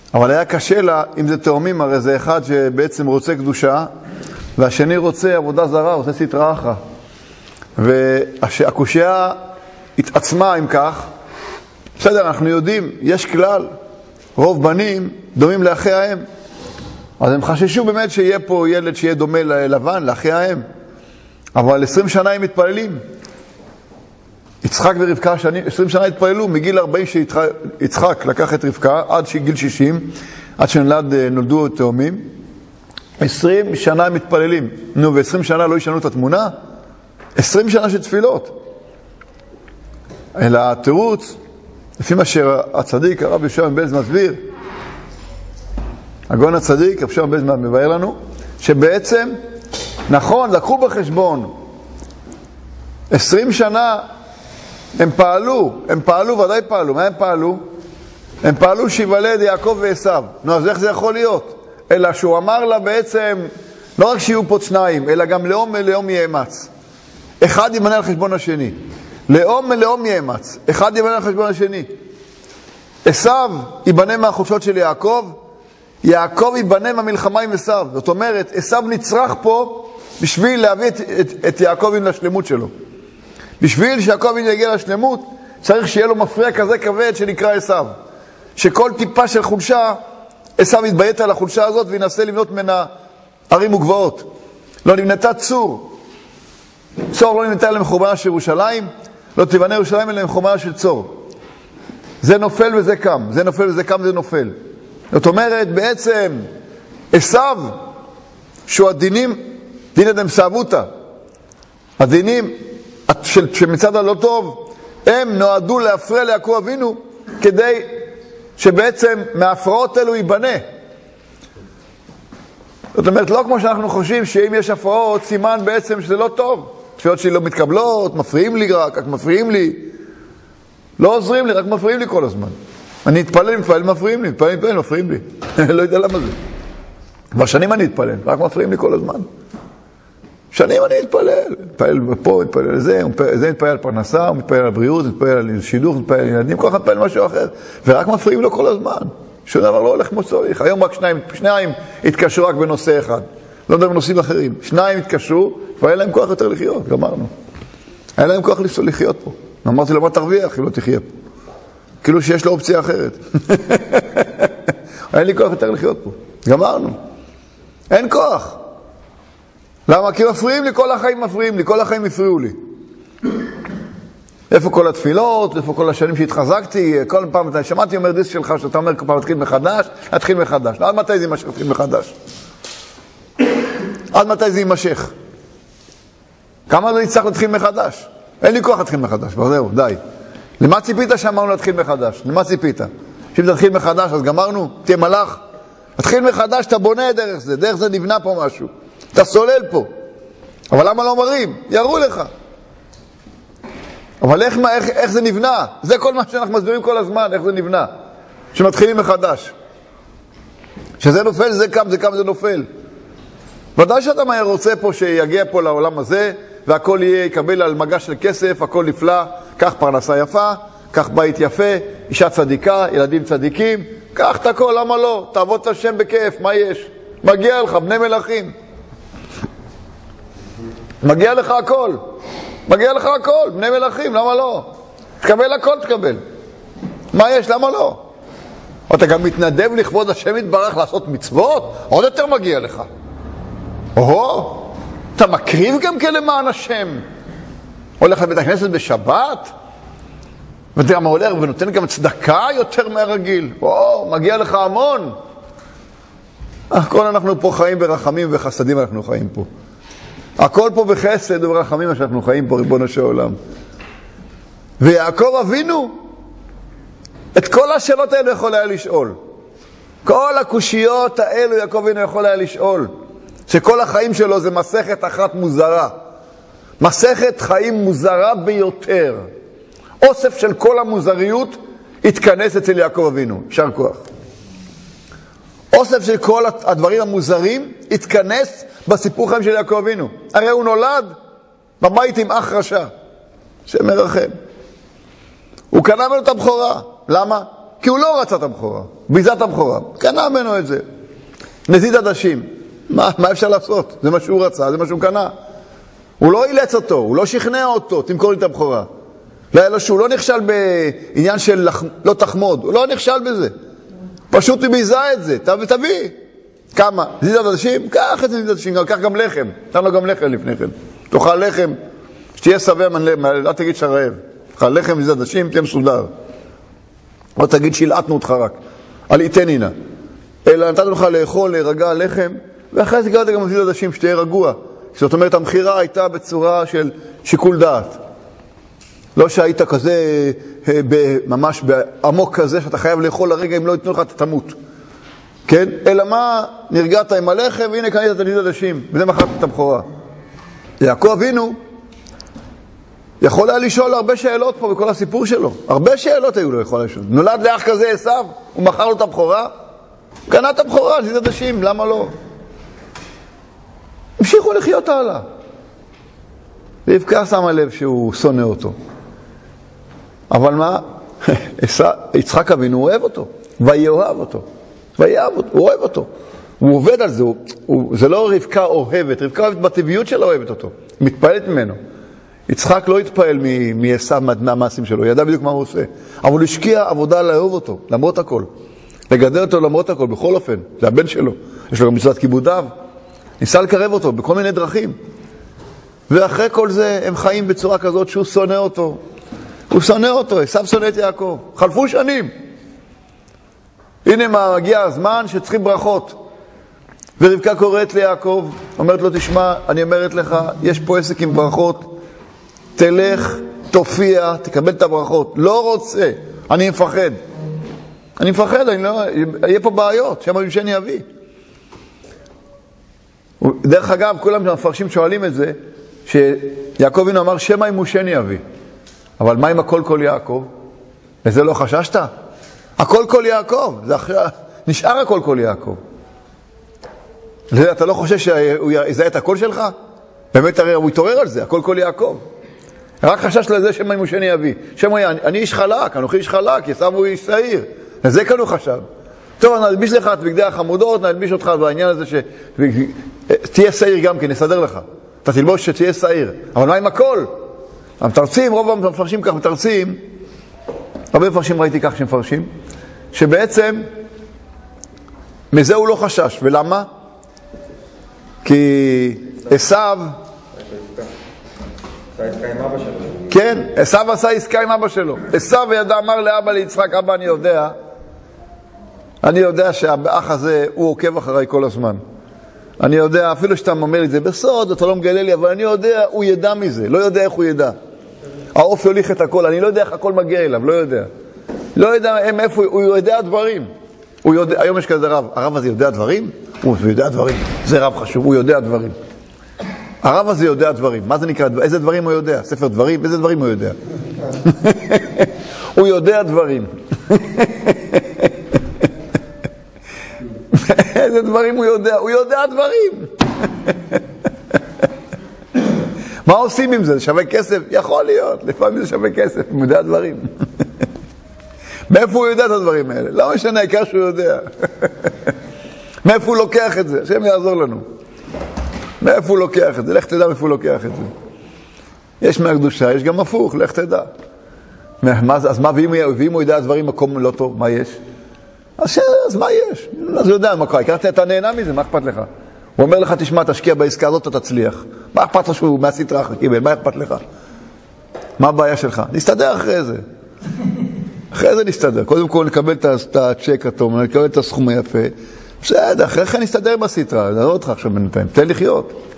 אבל היה קשה לה, אם זה תאומים, הרי זה אחד שבעצם רוצה קדושה, והשני רוצה עבודה זרה, רוצה סטרא אחרא. והקושיה התעצמה עם כך. בסדר, אנחנו יודעים, יש כלל, רוב בנים דומים לאחי האם. אז הם חששו באמת שיהיה פה ילד שיהיה דומה ללבן, לאחי האם. אבל 20 שנה הם מתפללים. יצחק ורבקה 20 שנה התפללו, מגיל 40 שיצחק לקח את רבקה, עד גיל 60, עד שנולדו תאומים. 20 שנה הם מתפללים. נו, ו20 שנה לא ישנו את התמונה? 20 שנה של תפילות. אלא התירוץ, לפי מה שהצדיק, הרב יהושע בן בעלז מסביר, הגאון הצדיק, רב יהושע בן בעלז מבאר לנו, שבעצם, נכון, לקחו בחשבון, 20 שנה הם פעלו, ודאי פעלו. מה הם פעלו? הם פעלו שיוולד יעקב ועשיו. נו, אז איך זה יכול להיות? אלא שהוא אמר לה בעצם, לא רק שיהיו פה שניים, אלא גם לאום ולאום יאמץ. אחד ימנה על חשבון השני. לאום ולאום יאמץ. אחד ימנה על חשבון השני. עשיו ייבנה מהחופשות של יעקב, יעקב ייבנה מהמלחמה עם עשיו. זאת אומרת, עשיו נצרך פה בשביל להביא את יעקב לשלמות שלו. בשביל שיעקב יגיע לשלמות, צריך שיהיה לו מפריע כזה כבד שנקרא עשיו. שכל טיפה של חולשה, עשיו יתביית על החולשה הזאת וינסה לבנות ממנה ערים וגבעות. לא נבנתה צור. צור לא נבנתה למחורבנה של ירושלים, לא תבנה ירושלים אלא למחורבנה של צור. זה נופל וזה קם, זה נופל וזה קם, זה נופל. זאת אומרת, בעצם, עשיו, שהוא הדינים, דינא דמסאבותא, הדינים שמצד הלא טוב, הם נועדו להפריע ליעקב אבינו, כדי שבעצם מההפרעות האלו ייבנה. זאת אומרת, לא כמו שאנחנו חושבים שאם יש הפרעות, סימן בעצם שזה לא טוב. תפילות שלי לא מתקבלות, מפריעים לי רק מפריעים לי. לא עוזרים לי, רק מפריעים לי כל הזמן. אני אתפלל, מפריעים לי, מפריעים לי. לא יודע למה זה. כבר שנים אני אתפלל, רק מפריעים לי כל הזמן. שנים אני מתפלל פה, מתפלל על זה, זה מתפלל על פרנסה, מתפלל על בריאות, מתפלל על שידוך, מתפלל על ילדים, כל אחד מתפלל משהו אחר, ורק מפריעים לו כל הזמן. שום דבר לא הולך כמו שצריך. היום רק שניים התקשרו רק בנושא אחד. לא יודע בנושאים אחרים. שניים התקשרו, והיה להם כוח יותר לחיות, גמרנו. היה להם כוח לחיות פה. אמרתי לו, מה תרוויח אם לא תחיה פה? כאילו שיש לו אופציה אחרת. אין לי כוח יותר לחיות פה. גמרנו. אין כוח. למה? כי מפריעים לי, כל החיים מפריעים לי, כל החיים הפריעו לי. איפה כל התפילות, איפה כל השנים שהתחזקתי, כל פעם, שמעתי אומר דיס שלך, שאתה אומר כל פעם להתחיל מחדש. עד מתי זה יימשך להתחיל מחדש? עד מתי זה יימשך? כמה זה יצטרך להתחיל מחדש? אין לי כוח להתחיל מחדש, זהו, די. למה ציפית שאמרנו להתחיל מחדש? למה ציפית? שאם תתחיל מחדש, אז גמרנו, תהיה מלאך. תתחיל מחדש, אתה בונה דרך זה נבנה פה משהו. אתה סולל פה. אבל למה לא מראים? יראו לך. אבל איך זה נבנה? זה כל מה שאנחנו מסבירים כל הזמן, איך זה נבנה. שמתחילים מחדש. שזה נופל, זה קם, זה נופל. ודאי שאתה מהר רוצה פה שיגיע פה לעולם הזה, והכל יקבל על מגש של כסף, הכל נפלא, כך פרנסה יפה, כך בית יפה, אישה צדיקה, ילדים צדיקים, כך את הכל, למה לא? תעבוד את השם בכיף, מה יש? מגיע לך, בני מלכים. מגיע לך הכל. מגיע לך הכל, בני מלכים, למה לא? תקבל הכל, תקבל. מה יש, למה לא? אתה גם מתנדב לכבוד השם יתברך לעשות מצוות, עוד יותר מגיע לך. אתה מקריב גם למען השם. הולך לבית הכנסת בשבת, ואתה גם הולך ונותן גם צדקה יותר מהרגיל. מגיע לך המון. הכל אנחנו פה חיים ברחמים וחסדים, אנחנו חיים פה. הכל פה בחסד וברחמים שאנחנו חיים פה, ריבונו של עולם. ויעקב אבינו, את כל השאלות האלו יכול היה לשאול. כל הקושיות האלו יעקב אבינו יכול היה לשאול. שכל החיים שלו זה מסכת אחת מוזרה. מסכת חיים מוזרה ביותר. אוסף של כל המוזריות התכנס אצל יעקב אבינו. יישר כוח. אוסף של כל הדברים המוזרים התכנס בסיפור חיים של יעקב אבינו. הרי הוא נולד בבית עם אח רשע, שמרחם. הוא קנה ממנו את הבכורה. למה? כי הוא לא רצה את הבכורה, ביזה את הבכורה, קנה ממנו את זה. נזיד עדשים, מה אפשר לעשות? זה מה שהוא רצה, זה מה שהוא קנה. הוא לא אילץ אותו, הוא לא שכנע אותו, תמכור לי את הבכורה. שהוא לא נכשל בעניין של לא תחמוד, הוא לא נכשל בזה. פשוט הוא ביזה את זה, תביא. כמה? נזיד עדשים? קח את נזיד עדשים, קח גם לחם. תן לו גם לחם לפני כן. תאכל לחם, שתהיה שבע, לא תגיד שרעב. תאכל לחם נזיד עדשים, תהיה מסודר. לא תגיד שהלעטנו אותך רק. אל יתנינה. אלא נתנו לך לאכול, להירגע לחם, ואחרי זה גרדת גם נזיד עדשים, שתהיה רגוע. זאת אומרת, המחירה הייתה בצורה של שיקול דעת. לא שהיית כזה, ממש בעמוק כזה, שאתה חייב לאכול לרגע, אם לא ייתנו לך, אתה תמות. כן? אלא מה? נרגעת עם הלחם, והנה קנית את נזיד עדשים, וזה מכרת את הבכורה. יעקב אבינו יכול היה לשאול הרבה שאלות פה בכל הסיפור שלו. הרבה שאלות היו לו יכול לשאול. נולד לאח כזה עשיו, הוא מכר לו את הבכורה, קנה את הבכורה, נזיד עדשים, למה לא? המשיכו לחיות הלאה. רבקה שמה לב שהוא שונא אותו. אבל מה? יצחק אבינו אוהב אותו, ויאהב אותו. הוא אוהב אותו. הוא עובד על זה. זה לא רבקה אוהבת, רבקה אוהבת בטבעיות שלה אוהבת אותו. מתפעלת ממנו. יצחק לא התפעל מעשיו מהמעשים שלו, ידע בדיוק מה הוא עושה. אבל הוא השקיע עבודה לאהוב אותו, למרות הכל. לגדל אותו למרות הכל, בכל אופן. זה הבן שלו. יש לו גם מצוות כיבודיו. ניסה לקרב אותו בכל מיני דרכים. ואחרי כל זה הם חיים בצורה כזאת שהוא שונא אותו. הוא שונא אותו, עשיו שונא את יעקב. חלפו שנים. הנה מגיע הזמן שצריכים ברכות. ורבקה קוראת ליעקב, אומרת לו, תשמע, אני אומרת לך, יש פה עסק עם ברכות. תלך, תופיע, תקבל את הברכות. לא רוצה, אני מפחד. אני מפחד, יהיה פה בעיות, שם המשני יביא. דרך אגב, כולם המפרשים שואלים את זה, שיעקב אבינו אמר, שמא ימושני יביא. אבל מה עם הכל כל יעקב? וזה לא חששת? הכל כל יעקב, נשאר הכל כל יעקב. אתה לא חושש שהוא יזהה את הכל שלך? באמת הרי הוא יתעורר על זה, הכל כל יעקב. רק חשש לזה שמא ימושני יביא. אני איש חלק, אנוכי איש חלק, עשיו הוא איש שעיר. לזה כאן הוא חשב. טוב, נלביש לך את בגדי החמודות, נלביש אותך בעניין הזה תהיה שעיר גם כן, נסדר לך. אתה תלבוש שתהיה שעיר. אבל מה עם הכל? המתרצים, רוב המפרשים כך מתרצים, הרבה מפרשים ראיתי כך שמפרשים, שבעצם מזה הוא לא חשש. ולמה? כי עשיו כן, עשיו עשה עסקה עם אבא שלו. עשיו ידע, אמר לאבא ליצחק, אבא אני יודע שהאח הזה הוא עוקב אחריי כל הזמן. אני יודע, אפילו שאתה אומר לי זה בסוד, אתה לא מגלה לי, אבל אני יודע, הוא ידע מזה, לא יודע איך הוא ידע. העוף יוליך את הכל, אני לא יודע איך הכל מגיע אליו, לא יודע. לא יודע איפה, הוא יודע דברים. היום יש כזה רב, הרב הזה יודע דברים? הוא יודע דברים, זה רב חשוב, הוא יודע דברים. הרב הזה יודע דברים, מה זה נקרא? איזה דברים הוא יודע? ספר דברים? איזה דברים הוא יודע? הוא יודע דברים. איזה דברים הוא יודע? הוא יודע דברים. מה עושים עם זה? זה שווה כסף? יכול להיות, לפעמים זה שווה כסף, הוא יודע דברים. מאיפה הוא יודע את הדברים האלה? לא משנה, העיקר שהוא יודע. מאיפה הוא לוקח את זה? השם יעזור לנו. מאיפה הוא לוקח את זה? לך תדע מאיפה הוא לוקח את זה. יש מהקדושה, יש גם הפוך, לך תדע. אז מה, ואם הוא יודע דברים מקום לא טוב, מה יש? אז מה יש? אז הוא יודע מה קורה, אתה נהנה מזה, מה אכפת לך? הוא אומר לך, תשמע, תשקיע בעסקה הזאת, אתה תצליח. מה אכפת לך שהוא מהסתרה אחר קיבל? מה אכפת לך? מה הבעיה שלך? נסתדר אחרי זה. אחרי זה נסתדר. קודם כל נקבל את הצ'ק התום, נקבל את הסכום היפה. בסדר, אחרי כן נסתדר בסתרה. נראה אותך עכשיו בינתיים, תן לחיות.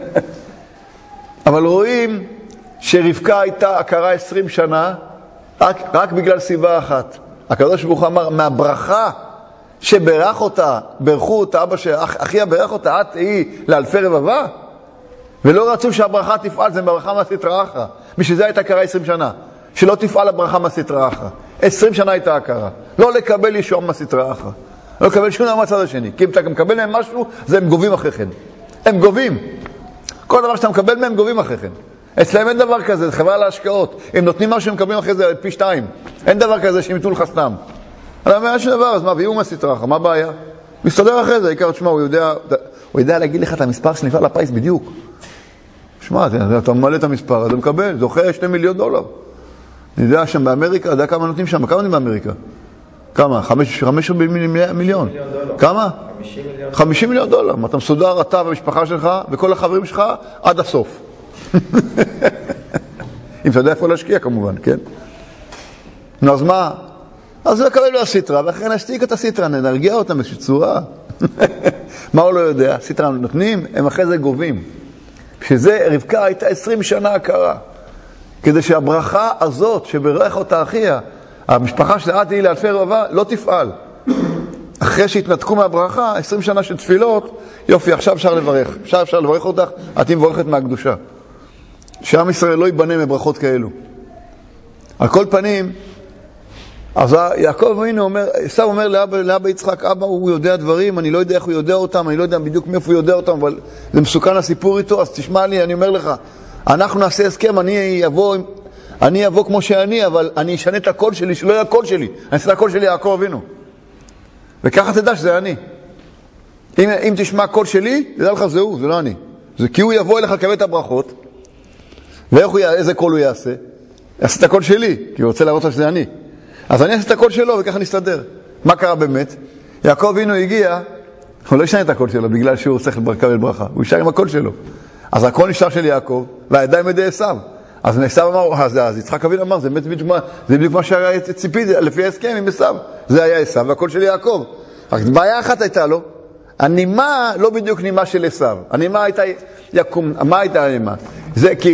אבל רואים שרבקה הייתה הכרה 20 שנה, רק בגלל סיבה אחת. הקדוש ברוך הוא אמר, מהברכה שברך אותה, ברכו אותה, אבא שאחיה ברך אותה, את היא לאלפי רבבה, ולא רצו שהברכה תפעל, זה ברכה מהסתרה אחרא. בשביל זה הייתה הכרה 20 שנה, שלא תפעל הברכה מהסתרה אחרא. 20 שנה הייתה הכרה. לא לקבל ישועה מהסתרה אחרא. לא לקבל שום דבר מהצד השני. כי אם אתה מקבל מהם משהו, זה הם גובים אחרי כן. הם גובים. כל דבר שאתה מקבל מהם, גובים אחרי כן. אצלהם אין דבר כזה, זה חברה להשקעות. הם נותנים משהו, הם מקבלים אחרי זה פי 2. אין דבר כזה שהם יתנו לך סתם. אני אומר, אין שום דבר, אז מה, ויהיו מהסטרה אחר, מה הבעיה? מסתדר אחרי זה, העיקר, תשמע, הוא יודע להגיד לך את המספר של מפעל הפיס בדיוק. תשמע, אתה ממלא את המספר, אתה מקבל, זוכה 2 מיליון דולר. אני יודע שם באמריקה, אתה יודע כמה נותנים שם, כמה נותנים באמריקה? כמה? 5 מיליון. כמה? 50 מיליון דולר. אתה מסודר, אתה והמשפחה שלך, וכל החברים שלך, עד הסוף. אם אתה יודע איפה להשקיע כמובן, כן? נו, אז מה? אז הוא יקבל לו הסטרה, ואחרי נשתיק את הסטרה, נרגיע אותם באיזושהי צורה. מה הוא לא יודע? הסטרה נותנים, הם אחרי זה גובים. שזה, רבקה הייתה 20 שנה הכרה. כדי שהברכה הזאת, שברך אותה אחיה, המשפחה של עד תהי לאלפי רבבה, לא תפעל. אחרי שהתנתקו מהברכה, 20 שנה של תפילות, יופי, עכשיו אפשר לברך. אפשר לברך אותך, את מברכת מהקדושה. שעם ישראל לא ייבנה מברכות כאלו. על כל פנים, אז יעקב אבינו אומר, עשיו אומר לאבא יצחק, אבא הוא יודע דברים, אני לא יודע איך הוא יודע אותם, אני לא יודע בדיוק מאיפה הוא יודע אותם, אבל זה מסוכן הסיפור איתו, אז תשמע לי, אני אומר לך, אנחנו נעשה הסכם, אני אבוא כמו שאני, אבל אני אשנה את הקול שלי, שלא יהיה הקול שלי, אני אעשה את הקול שלי יעקב אבינו. וככה תדע שזה אני. אם תשמע קול שלי, תדע לך זה לא אני. זה כי הוא יבוא אליך לקבל את הברכות, ואיזה קול הוא יעשה? יעשה את הקול שלי, כי הוא רוצה להראות לך שזה אני. אז אני אעשה את הקול שלו וככה נסתדר. מה קרה באמת? יעקב אבינו הגיע, הוא לא ישנה את הקול שלו בגלל שהוא צריך לקבל ברכה, הוא ישאר עם הקול שלו. אז הקול נשאר של יעקב, והידיים ידי עשיו. אז עשיו אמר, אז יצחק אבינו אמר, זה בדיוק מה שהיה ציפיתי, לפי ההסכם עם עשיו. זה היה עשיו והקול של יעקב. רק בעיה אחת הייתה לו, הנימה לא בדיוק נימה של עשיו. הנימה הייתה יקום, מה הייתה הנימה? זה כי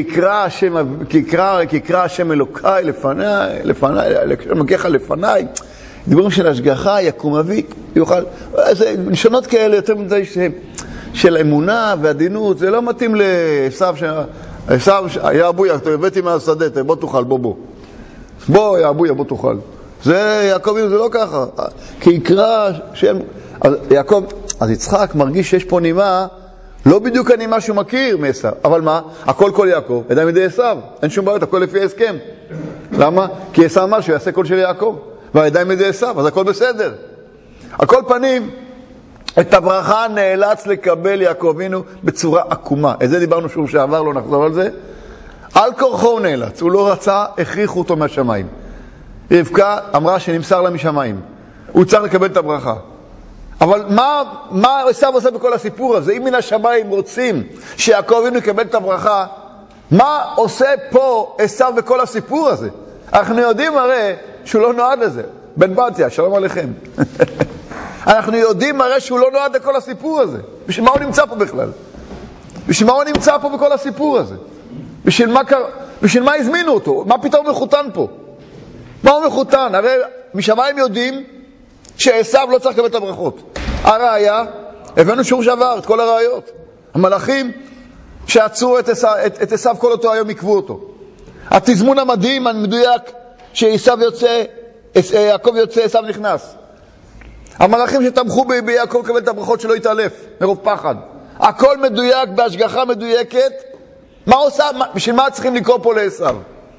יקרא השם אלוקיי לפניי, מגיח לפניי, דיבורים של השגחה, יקום אבי, יוכל, זה לשונות כאלה יותר מדי של אמונה ועדינות, זה לא מתאים לעשיו, עשיו, יא אבויה, אתה הבאתי מהשדה, בוא תאכל, בוא יא אבויה, בוא תאכל. זה יעקב, זה לא ככה, כי יקרא השם, אז יצחק מרגיש שיש פה נימה, לא בדיוק הנימה שהוא מכיר מעשיו, אבל מה? הכל כל יעקב, ידיים ידי עשיו, אין שום בעיות, הכל לפי ההסכם. למה? כי עשיו אמר שהוא יעשה קול של יעקב, והידיים ידי עשיו, אז הכל בסדר. על כל פנים, את הברכה נאלץ לקבל יעקב אבינו בצורה עקומה. את זה דיברנו שוב שעבר, לא נחזור על זה. על כורחו הוא נאלץ, הוא לא רצה, הכריחו אותו מהשמיים. רבקה אמרה שנמסר לה משמיים. הוא צריך לקבל את הברכה. אבל מה עשיו עושה בכל הסיפור הזה? אם מן השמיים רוצים שיעקב אבינו יקבל את הברכה, מה עושה פה עשיו בכל הסיפור הזה? אנחנו יודעים הרי שהוא לא נועד לזה. בן בתיה, שלום עליכם. אנחנו יודעים הרי שהוא לא נועד לכל הסיפור הזה. בשביל מה הוא נמצא פה בכלל? בשביל מה הוא נמצא פה בכל הסיפור הזה? בשביל מה הזמינו אותו? מה פתאום מחותן פה? מה הוא מחותן? הרי משמיים יודעים שעשיו לא צריך לקבל את הברכות. הראיה, הבאנו שור שעבר, את כל הראיות. המלאכים שעצרו את עשיו כל אותו היום עקבו אותו. התזמון המדהים, המדויק, שעשיו יוצא, יעקב יוצא, עשיו נכנס. המלאכים שתמכו ביעקב לקבל את הברכות שלא יתעלף, מרוב פחד. הכל מדויק, בהשגחה מדויקת. מה עושה? בשביל מה צריכים לקרוא פה לעשיו?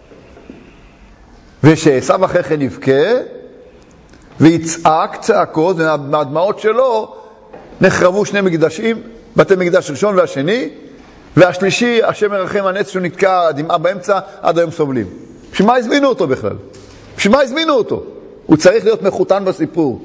ושעשיו אחרי כן יבכה, ויצעק צעקות, ומהדמעות שלו נחרבו 2 מקדשים, בתי מקדש ראשון והשני, והשלישי, השם מרחם הנץ שהוא נתקע דמעה באמצע, עד היום סובלים. בשביל מה הזמינו אותו בכלל? בשביל מה הזמינו אותו? הוא צריך להיות מחותן בסיפור.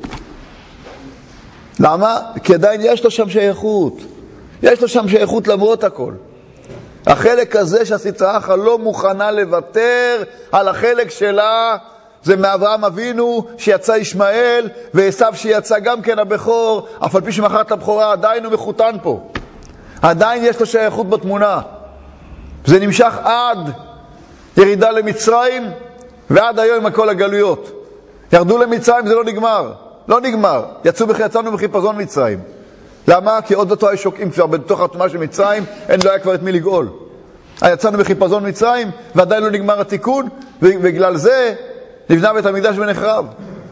למה? כי עדיין יש לו שם שייכות. יש לו שם שייכות למרות הכל. החלק הזה שהסטרה אחת לא מוכנה לוותר על החלק שלה, זה מאברהם אבינו שיצא ישמעאל, ועשיו שיצא גם כן הבכור, אף על פי שמחר את הבכורה עדיין הוא מחותן פה. עדיין יש לו שייכות בתמונה. זה נמשך עד ירידה למצרים, ועד היום עם כל הגלויות. ירדו למצרים, זה לא נגמר. לא נגמר. יצאנו בחיפזון מצרים. למה? כי עוד אותו היו שוקעים כבר בתוך התנועה של מצרים, אין לא היה כבר את מי לגאול. יצאנו בחיפזון מצרים, ועדיין לא נגמר התיקון, ובגלל זה נבנה בית המקדש ונחרב.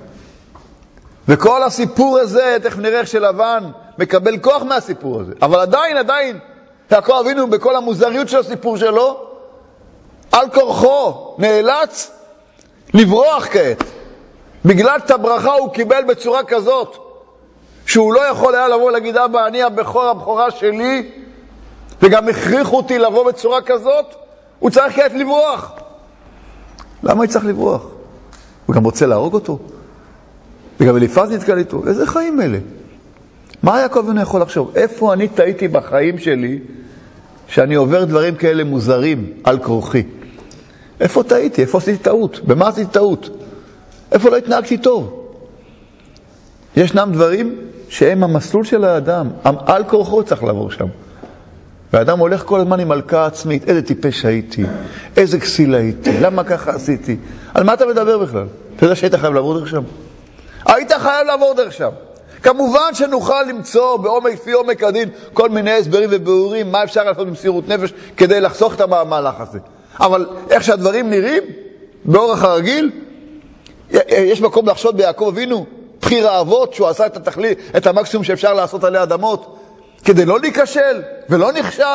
וכל הסיפור הזה, תכף נראה איך שלבן מקבל כוח מהסיפור הזה. אבל עדיין, יעקב אבינו בכל המוזריות של הסיפור שלו, על כורחו נאלץ לברוח כעת. בגלל את הברכה הוא קיבל בצורה כזאת, שהוא לא יכול היה לבוא ולהגיד, אבא, אני הבכורה שלי, וגם הכריחו אותי לבוא בצורה כזאת, הוא צריך כעת לברוח. למה הוא צריך לברוח? הוא גם רוצה להרוג אותו. וגם אליפז נתקל איתו. איזה חיים אלה? מה יעקב אבינו יכול לחשוב? איפה אני טעיתי בחיים שלי, שאני עובר דברים כאלה מוזרים על כרוכי? איפה טעיתי? איפה עשיתי טעות? במה עשיתי טעות? איפה לא התנהגתי טוב? ישנם דברים שהם המסלול של האדם. על כרוכו צריך לעבור שם. והאדם הולך כל הזמן עם מלכה עצמית. איזה טיפש הייתי, איזה כסיל הייתי, למה ככה עשיתי? על מה אתה מדבר בכלל? אתה יודע שהיית חייב לעבור דרך שם? היית חייב לעבור דרך שם. כמובן שנוכל למצוא בעומק לפי עומק הדין כל מיני הסברים וביאורים מה אפשר לעשות במסירות נפש כדי לחסוך את המהלך הזה. אבל איך שהדברים נראים באורח הרגיל, יש מקום לחשוד ביעקב אבינו, בחיר האבות, שהוא עשה את התכלית, את המקסימום שאפשר לעשות עלי אדמות, כדי לא להיכשל, ולא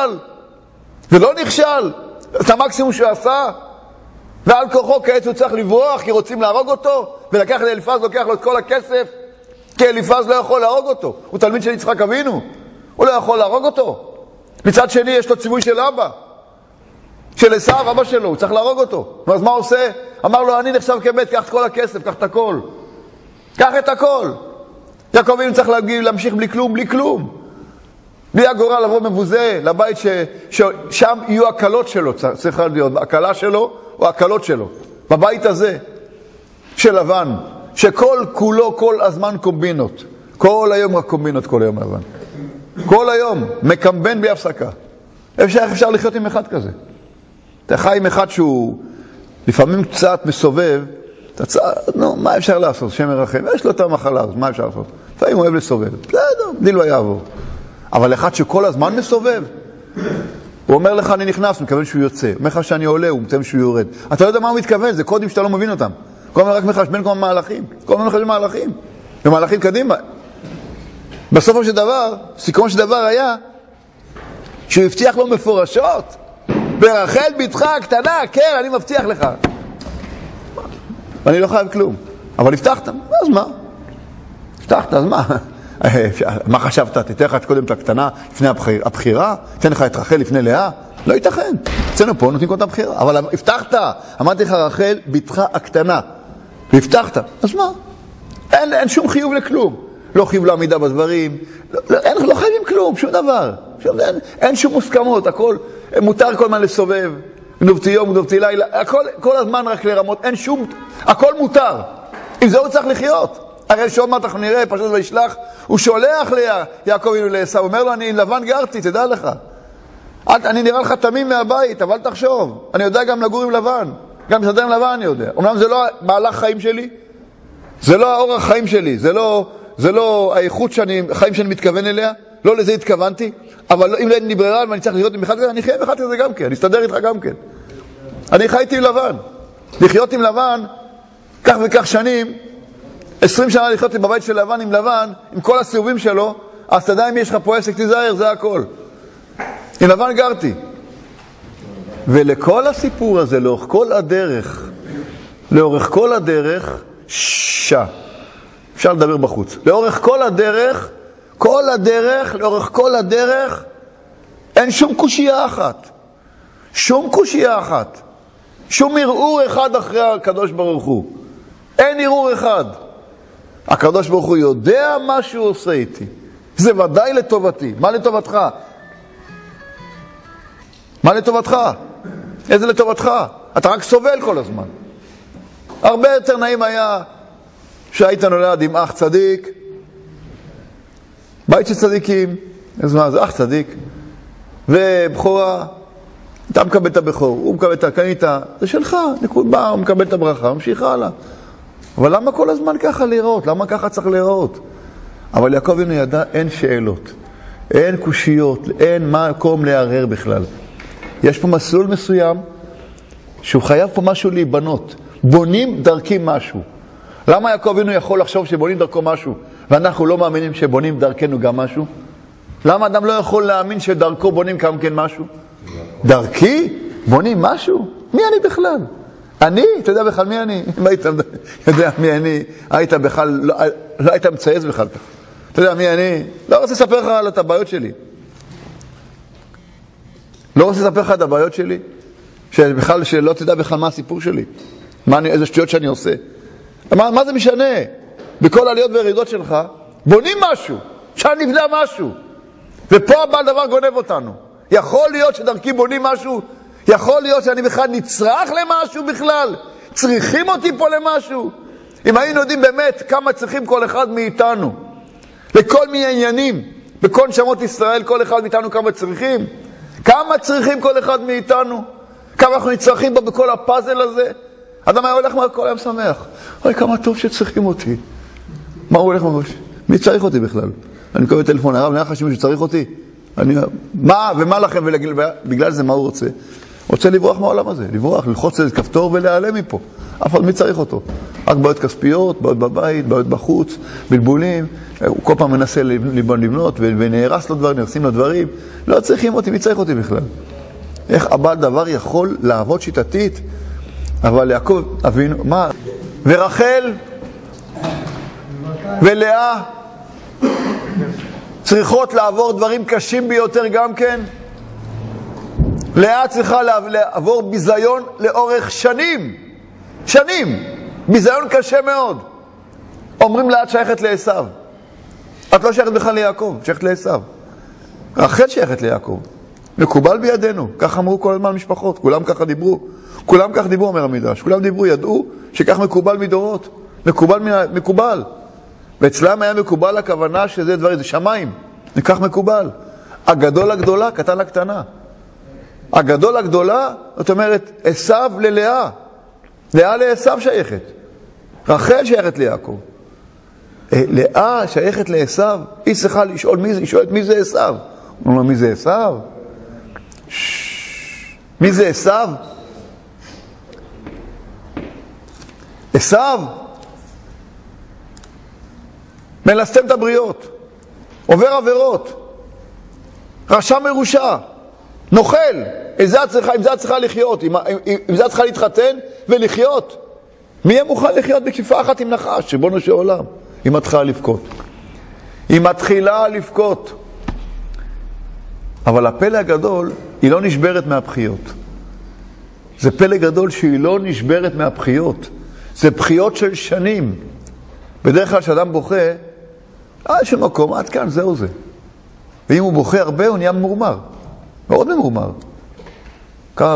נכשל, את המקסימום שהוא עשה, ועל כוחו כעת הוא צריך לברוח, כי רוצים להרוג אותו, ולקח לאליפז, לוקח לו את כל הכסף, כי אליפז לא יכול להרוג אותו. הוא תלמיד של יצחק אבינו, הוא לא יכול להרוג אותו. מצד שני יש לו ציווי של אבא, של עשיו, אבא שלו, הוא צריך להרוג אותו. אז מה עושה? אמר לו, אני נחשב כמת, קח את כל הכסף, קח את הכל. קח את הכל. יעקב אבינו צריך להמשיך בלי כלום. בלי הגורל לבוא מבוזה לבית ששם יהיו הקלות שלו, צריכה להיות הקלה שלו או הקלות שלו. בבית הזה של לבן, שכל כולו כל הזמן קומבינות. כל היום רק קומבינות, כל היום לבן. כל היום, מקמבן בלי הפסקה. איך אפשר לחיות עם אחד כזה? אתה חי עם אחד שהוא לפעמים קצת מסובב, מה אפשר לעשות? שם מרחם, יש לו את המחלה, אז מה אפשר לעשות? לפעמים הוא אוהב לסובב. בסדר, דיל לא יעבור. אבל אחד שכל הזמן מסובב, הוא אומר לך אני נכנס, הוא מתכוון שהוא יוצא. הוא אומר לך שאני עולה, הוא מתכוון שהוא יורד. אתה לא יודע מה הוא מתכוון, זה קודים שאתה לא מבין אותם. כל הזמן רק מחשבן כל מהלכים. כל הזמן מחשבן מהלכים. ומהלכים קדימה. בסופו של דבר, סיכום של דבר היה, שהוא הבטיח לו מפורשות, ברחל בתך הקטנה, כן, אני מבטיח לך. ואני לא חייב כלום. אבל הבטחת, אז מה? הבטחת, אז מה? מה חשבת? תתן לך קודם את הקטנה לפני הבחירה? תתן לך את רחל לפני לאה? לא ייתכן. אצלנו פה נותנים קודם את הבחירה. אבל הבטחת, אמרתי לך רחל בתך הקטנה. והבטחת, אז מה? אין שום חיוב לכלום. לא חיוב לעמידה בדברים, לא חייבים כלום, שום דבר. אין שום מוסכמות, הכל מותר כל הזמן לסובב. גנובתי יום, גנובתי לילה, כל הזמן רק לרמות, אין שום, הכל מותר. עם זה הוא צריך לחיות. הרי שעוד מעט אנחנו נראה, פשוט וישלח, הוא שולח ליעקב אבינו לעשיו, הוא אומר לו, אני עם לבן גרתי, תדע לך. אני נראה לך תמים מהבית, אבל תחשוב, אני יודע גם לגור עם לבן, גם מסדר עם לבן אני יודע. אומנם זה לא מהלך חיים שלי, זה לא האורח חיים שלי, זה לא האיכות חיים שאני מתכוון אליה, לא לזה התכוונתי, אבל אם אין לי ברירה ואני צריך לחיות עם אחד כזה, אני חייב אחד כזה גם כן, אני אסתדר איתך גם כן. אני חייתי עם לבן. לחיות עם לבן, כך וכך שנים, 20 שנה לחיות בבית של לבן עם לבן, עם כל הסיובים שלו, אז תדע אם יש לך פה עסק תיזהר, זה הכל. עם לבן גרתי. ולכל הסיפור הזה, לאורך כל הדרך, אפשר לדבר בחוץ. לאורך כל הדרך, אין שום קושייה אחת. שום ערעור אחד אחרי הקדוש ברוך הוא. אין ערעור אחד. הקדוש ברוך הוא יודע מה שהוא עושה איתי. זה ודאי לטובתי. מה לטובתך? איזה לטובתך? אתה רק סובל כל הזמן. הרבה יותר נעים היה שהיית נולד עם אח צדיק, בית של צדיקים, אז מה, זה אח צדיק, ובחורה, אתה מקבל את הבכור, הוא מקבל את הקניתה, זה שלך, נקודה, הוא מקבל את הברכה, הוא ממשיך הלאה. אבל למה כל הזמן ככה להיראות? למה ככה צריך להיראות? אבל יעקב אבינו ידע, אין שאלות, אין קושיות, אין מקום לערער בכלל. יש פה מסלול מסוים, שהוא חייב פה משהו להיבנות. בונים דרכי משהו. למה יעקב אבינו יכול לחשוב שבונים דרכו משהו, ואנחנו לא מאמינים שבונים דרכנו גם משהו? למה אדם לא יכול להאמין שדרכו בונים גם כן משהו? דרכי? בונים משהו? מי אני בכלל? אני? אתה יודע בכלל מי אני? אם היית יודע מי אני, היית בכלל, לא היית מצייץ בכלל. אתה יודע מי אני? לא רוצה לספר לך על את הבעיות שלי. לא רוצה לספר לך את הבעיות שלי, שבכלל, שלא תדע בכלל מה הסיפור שלי. איזה שטויות שאני עושה. מה זה משנה? בכל העליות והירידות שלך, בונים משהו, שאני נבנה משהו. ופה הבא דבר גונב אותנו. יכול להיות שדרכי בונים משהו, יכול להיות שאני בכלל נצרך למשהו בכלל. צריכים אותי פה למשהו. אם היינו יודעים באמת כמה צריכים כל אחד מאיתנו. לכל מיני עניינים. בכל נשמות ישראל כל אחד מאיתנו כמה צריכים. כמה צריכים כל אחד מאיתנו. כמה אנחנו נצרכים בו בכל הפאזל הזה. אדם היה הולך כל היום שמח. אוי, כמה טוב שצריכים אותי. מה הוא הולך ממש? מי צריך אותי בכלל? אני מקבל טלפון, הרב, נראה לך שמישהו שצריך אותי? מה ומה לכם? ובגלל זה מה הוא רוצה? רוצה לברוח מהעולם הזה, לברוח, ללחוץ איזה כפתור ולהיעלם מפה. אף אחד מי צריך אותו? רק בעיות כספיות, בעיות בבית, בעיות בחוץ, בלבולים. הוא כל פעם מנסה לבנות ונהרס לו דברים, נהרסים לו דברים. לא צריכים אותי, מי צריך אותי בכלל? איך הבא דבר יכול לעבוד שיטתית? אבל יעקב אבינו, מה? ורחל ולאה צריכות לעבור דברים קשים ביותר גם כן. לאה צריכה לעבור ביזיון לאורך שנים, ביזיון קשה מאוד. אומרים לה, את שייכת לעשיו. את לא שייכת בכלל ליעקב, שייכת לעשיו. רחל שייכת ליעקב. מקובל בידינו, כך אמרו כל הזמן משפחות, כולם ככה דיברו. כולם כך דיברו, אומר המדרש. כולם דיברו, ידעו שכך מקובל מדורות. מקובל. ואצלם היה מקובל הכוונה שזה דברים, זה שמיים. וכך מקובל. הגדול הגדולה, קטן לקטנה. הגדול הגדולה, זאת אומרת, עשיו ללאה. לאה לעשיו שייכת. רחל שייכת ליעקב. לאה שייכת לעשיו. היא צריכה לשאול מי זה, היא שואלת מי זה עשיו. הוא אומר, מי זה עשיו? מי זה עשיו? עשיו מלסתם את הבריות, עובר עבירות, רשע מרושע, נוכל. עם זה את צריכה לחיות, עם זה את צריכה להתחתן ולחיות. מי יהיה מוכן לחיות בכפיפה אחת עם נחש, שבונו של עולם? היא מתחילה לבכות. אבל הפלא הגדול, היא לא נשברת מהבחיות. זה פלא גדול שהיא לא נשברת מהבחיות. זה בחיות של שנים. בדרך כלל כשאדם בוכה, יש מקום, עד כאן, זהו זה. ואם הוא בוכה הרבה, הוא נהיה ממורמר. מאוד ממורמר. כמה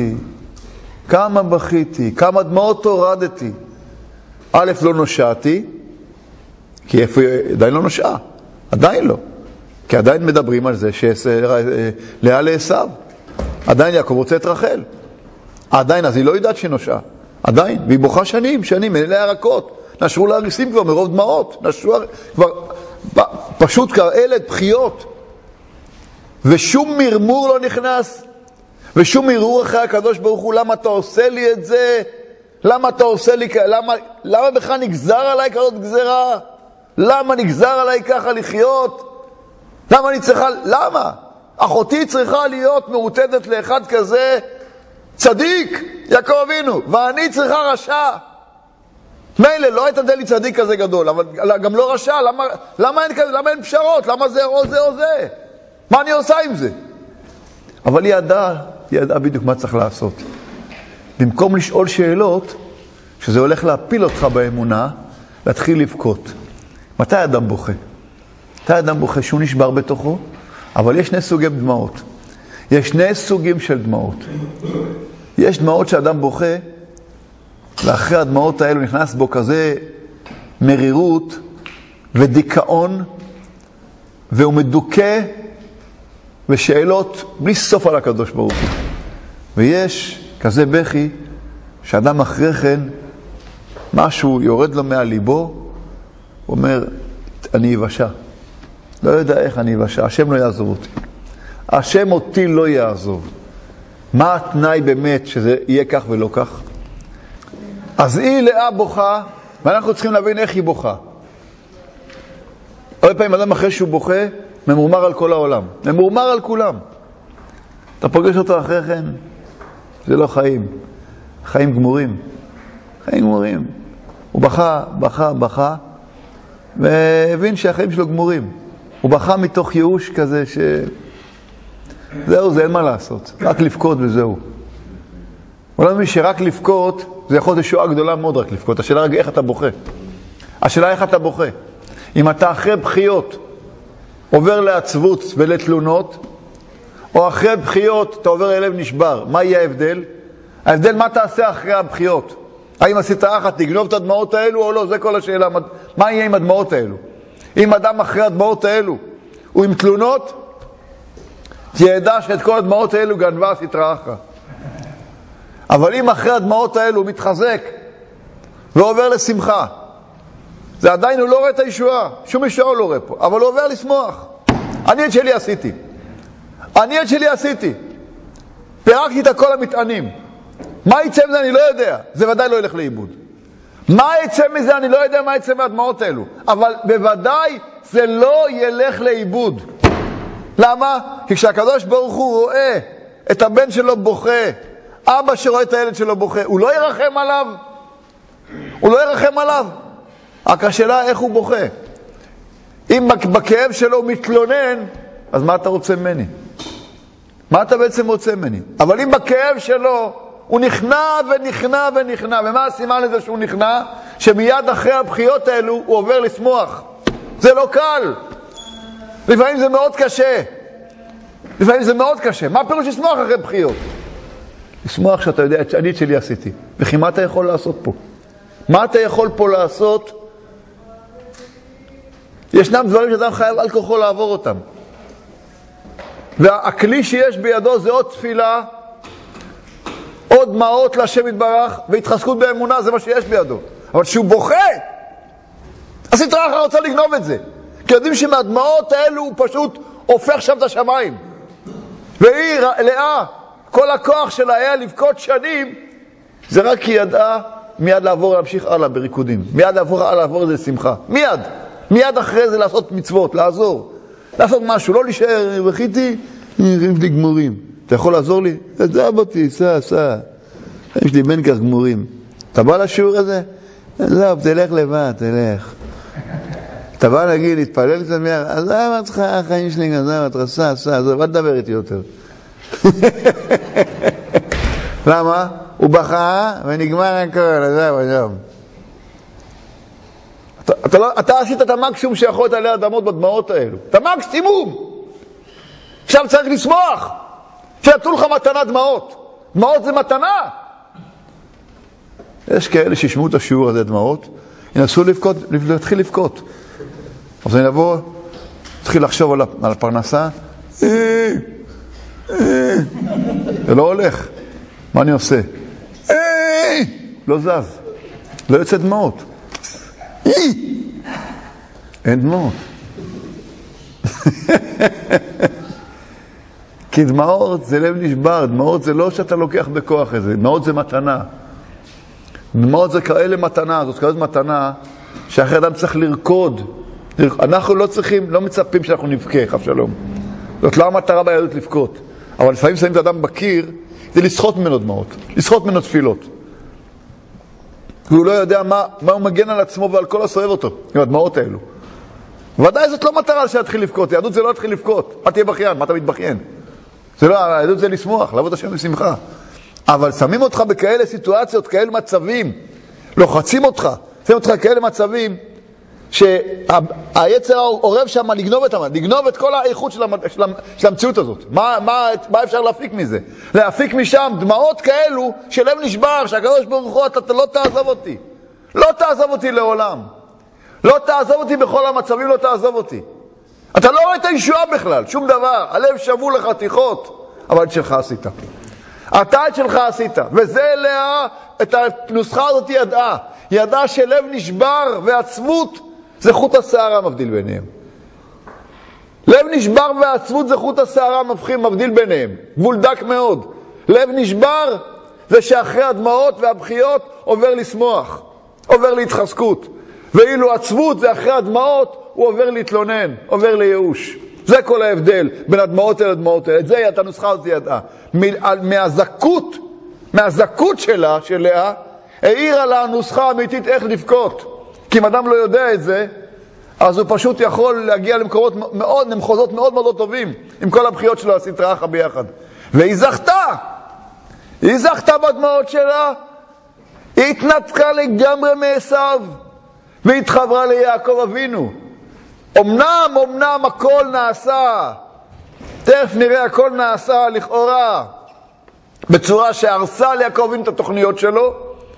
בכיתי, כמה דמעות הורדתי. א', לא נושעתי, כי עדיין לא נושעה. עדיין לא. כי עדיין מדברים על זה שלאה לעשיו. עדיין יעקב רוצה את רחל. עדיין, אז היא לא יודעת שנושעה. עדיין, והיא בוכה שנים, אלה הרכות. נשרו להריסים כבר מרוב דמעות. נשרו כבר פשוט כאלת בחיות. ושום מרמור לא נכנס. ושום ערעור אחרי הקדוש ברוך הוא, למה אתה עושה לי את זה? למה אתה עושה לי, למה בכלל נגזר עליי כזאת גזרה? למה נגזר עליי ככה לחיות? למה? אחותי צריכה להיות מעוטדת לאחד כזה צדיק, יעקב אבינו, ואני צריכה רשע. מילא, לא היית נותן לי צדיק כזה גדול, אבל גם לא רשע. למה אין פשרות? למה זה או זה או זה? מה אני עושה עם זה? אבל היא ידעה בדיוק מה צריך לעשות. במקום לשאול שאלות, שזה הולך להפיל אותך באמונה, להתחיל לבכות. מתי אדם בוכה? מתי אדם בוכה שהוא נשבר בתוכו? אבל יש שני סוגי דמעות. יש שני סוגים של דמעות. יש דמעות שאדם בוכה, ואחרי הדמעות האלו נכנס בו כזה מרירות ודיכאון, והוא מדוכא ושאלות בלי סוף על הקדוש ברוך הוא. ויש כזה בכי שאדם אחרי כן משהו יורד לו מעל ליבו, הוא אומר, אני יבשה. לא יודע איך אני יבשה, השם לא יעזוב אותי. השם אותי לא יעזוב. מה התנאי באמת שזה יהיה כך ולא כך? אז היא לאה בוכה, ואנחנו צריכים להבין איך היא בוכה. הרבה פעמים אדם אחרי שהוא בוכה, ממורמר על כל העולם. ממורמר על כולם. אתה פוגש אותו אחרי כן, זה לא חיים. חיים גמורים. חיים גמורים. הוא בכה, והבין שהחיים שלו גמורים. הוא בכה מתוך ייאוש כזה זהו, זה אין מה לעשות. רק לבכות וזהו. הוא לא מבין שרק לבכות, זה יכול להיות ישועה גדולה מאוד רק לבכות. השאלה רגע איך אתה בוכה. השאלה איך אתה בוכה. אם אתה אחרי בחיות עובר לעצבות ולתלונות, או אחרי בחיות אתה עובר ללב נשבר, מה יהיה ההבדל? ההבדל מה תעשה אחרי הבחיות? האם עשית אחת תגנוב את הדמעות האלו או לא? זה כל השאלה. מה יהיה עם הדמעות האלו? אם אדם אחרי הדמעות האלו הוא עם תלונות, תידע שאת כל הדמעות האלו גנבה סתרא אחרא. אבל אם אחרי הדמעות האלו הוא מתחזק ועובר לשמחה, זה עדיין הוא לא רואה את הישועה, שום ישועה הוא לא רואה פה, אבל הוא עובר לשמוח. אני את שלי עשיתי. פירקתי את כל המטענים. מה יצא מזה אני לא יודע, זה ודאי לא ילך לאיבוד. מה יצא מזה אני לא יודע מה יצא מהדמעות האלו, אבל בוודאי זה לא ילך לאיבוד. למה? כי כשהקדוש ברוך הוא רואה את הבן שלו בוכה, אבא שרואה את הילד שלו בוכה, הוא לא ירחם עליו. רק השאלה איך הוא בוכה. אם בכאב שלו הוא מתלונן, אז מה אתה רוצה ממני? מה אתה בעצם רוצה ממני? אבל אם בכאב שלו הוא נכנע, ומה הסימן לזה שהוא נכנע? שמיד אחרי הבחיות האלו הוא עובר לשמוח. זה לא קל. לפעמים זה מאוד קשה. מה פירוש לשמוח אחרי בחיות? לשמוח שאתה יודע, אני את שלי עשיתי. וכי מה אתה יכול לעשות פה? מה אתה יכול פה לעשות? ישנם דברים שאדם חייב על כוחו לעבור אותם. והכלי שיש בידו זה עוד תפילה, עוד דמעות להשם יתברך, והתחזקות באמונה, זה מה שיש בידו. אבל כשהוא בוכה, הסתרא אחרא רוצה לגנוב את זה. כי יודעים שמהדמעות האלו הוא פשוט הופך שם את השמיים. והיא, לאה, כל הכוח שלה היה לבכות שנים, זה רק כי ידעה מיד להמשיך הלאה בריקודים. מיד לעבור את זה לשמחה. מיד אחרי זה לעשות מצוות, לעזור. לעשות משהו, לא להישאר, בכיתי, חיים שלי גמורים. אתה יכול לעזור לי? עזב אותי, סע. חיים שלי בין כך גמורים. אתה בא לשיעור הזה? עזב, תלך לבד, תלך. אתה בא להגיד, להתפלל קצת מיד, עזב אותך, החיים שלי, עזב אותך, סע, עזב, אל תדבר איתי יותר. למה? הוא בכה ונגמר הכל, עזב. אתה עשית את המקסימום שיכולת עליה אדמות בדמעות האלו. את המקסימום! עכשיו צריך לשמוח! שיתנו לך מתנה דמעות. דמעות זה מתנה! יש כאלה שישמעו את השיעור הזה דמעות, ינסו להתחיל לבכות. אז אני אבוא, התחיל לחשוב על הפרנסה, זה לא הולך. מה אני עושה? לא זז. לא יוצא דמעות. אין דמעות. כי דמעות זה לב נשבר. דמעות זה לא שאתה לוקח בכוח איזה. דמעות זה מתנה. דמעות זה כאלה מתנה. זאת כאלה מתנה שאחרי אדם צריך לרקוד. אנחנו לא מצפים שאנחנו נבכה, חף שלום. זאת לא המטרה ביהדות לבכות. אבל לפעמים שמים את האדם בקיר, זה לסחוט ממנו דמעות, לסחוט ממנו תפילות. והוא לא יודע מה הוא מגן על עצמו ועל כל הסובב אותו, עם הדמעות האלו. ודאי זאת לא מטרה שיתחיל לבכות, יהדות זה לא יתחיל לבכות. אל תהיה בכיין, מה אתה מתבכיין? זה לא, היהדות זה לשמוח, לעבוד השם בשמחה. אבל שמים אותך בכאלה סיטואציות, כאלה מצבים, לוחצים אותך, שמים אותך כאלה מצבים, שהיצר עורב שם לגנוב את כל האיכות של המציאות הזאת. מה אפשר להפיק מזה? להפיק משם דמעות כאלו שלב נשבר, שהקדוש ברוך הוא, אתה לא תעזוב אותי. לא תעזוב אותי לעולם. לא תעזוב אותי בכל המצבים, לא תעזוב אותי. אתה לא רואה את הישועה בכלל, שום דבר. הלב שבור לחתיכות, אבל את שלך עשית. אתה את שלך עשית. וזה לאה, את הנוסחה הזאת ידעה שלב נשבר ועצבות, זה חוט השערה מבדיל ביניהם. לב נשבר ועצבות זה חוט השערה מבדיל ביניהם. גבול דק מאוד. לב נשבר זה שאחרי הדמעות והבכיות עובר לשמוח, עובר להתחזקות. ואילו עצבות זה אחרי הדמעות הוא עובר להתלונן, עובר לייאוש. זה כל ההבדל בין הדמעות אל הדמעות האלה. את זה הייתה נוסחה הזאת ידעה. מהזקות מהזכות שלה, של לאה, העירה לה נוסחה אמיתית איך לבכות. כי אם אדם לא יודע את זה, אז הוא פשוט יכול להגיע למחוזות מאוד מאוד טובים, עם כל הבחיות שלו הסטרא אחא ביחד. והיא זכתה! היא זכתה בדמעות שלה, היא התנתקה לגמרי מעשיו, והתחברה ליעקב אבינו. אמנם הכל נעשה, תכף נראה הכל נעשה לכאורה, בצורה שהרסה ליעקב אבינו את התוכניות שלו,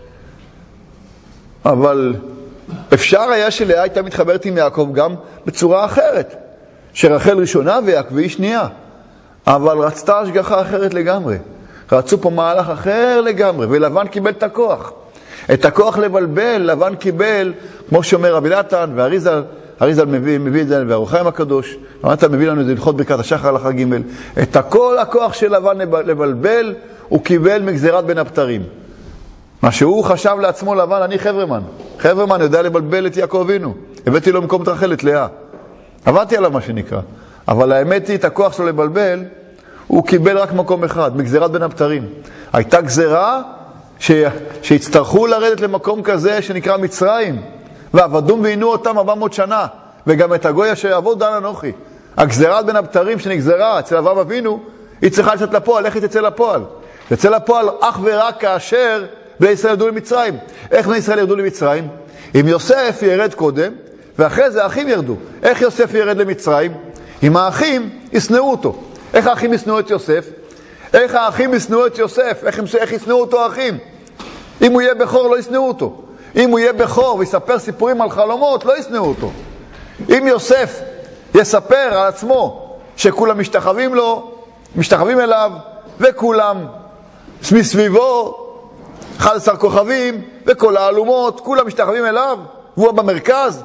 אבל אפשר היה שלאה הייתה מתחברת עם יעקב גם בצורה אחרת, שרחל ראשונה ויעקב היא שנייה, אבל רצתה השגחה אחרת לגמרי. רצו פה מהלך אחר לגמרי, ולבן קיבל את הכוח לבלבל. לבן קיבל, כמו שאומר רבי נתן והאריזל מביא את זה, והאור החיים הקדוש, רבי נתן מביא לנו את זה הלכות ברכת השחר הלכה ג', את כל הכוח של לבן לבלבל הוא קיבל מגזירת בין הבתרים. מה שהוא חשב לעצמו לבן, אני חברמן יודע לבלבל את יעקב אבינו, הבאתי לו מקום רחל את לאה, עבדתי עליו מה שנקרא, אבל האמת היא את הכוח שלו לבלבל הוא קיבל רק מקום אחד, מגזירת בין הבתרים. הייתה גזירה שהצטרכו לרדת למקום כזה שנקרא מצרים, ועבדום ועינו אותם 400 שנה, וגם את הגוי אשר יעבוד דן אנוכי. הגזירת בין הבתרים שנגזרה אצל אברהם אבינו, היא צריכה לצאת לפועל. איך היא תצא לפועל? תצא לפועל אך ורק כאשר בני ישראל ירדו למצרים. איך בני ישראל ירדו למצרים? אם יוסף ירד קודם, ואחרי זה האחים ירדו. איך יוסף ירד למצרים? אם האחים ישנאו אותו. איך האחים ישנאו את יוסף? איך האחים ישנאו את יוסף? איך ישנאו אותו האחים? אם הוא יהיה בכור לא ישנאו אותו. אם הוא יהיה בכור ויספר סיפורים על חלומות, לא ישנאו אותו. אם יוסף יספר על עצמו שכולם משתחווים אליו, וכולם מסביבו 11 כוכבים, וכל האלומות, כולם משתחווים אליו, והוא במרכז,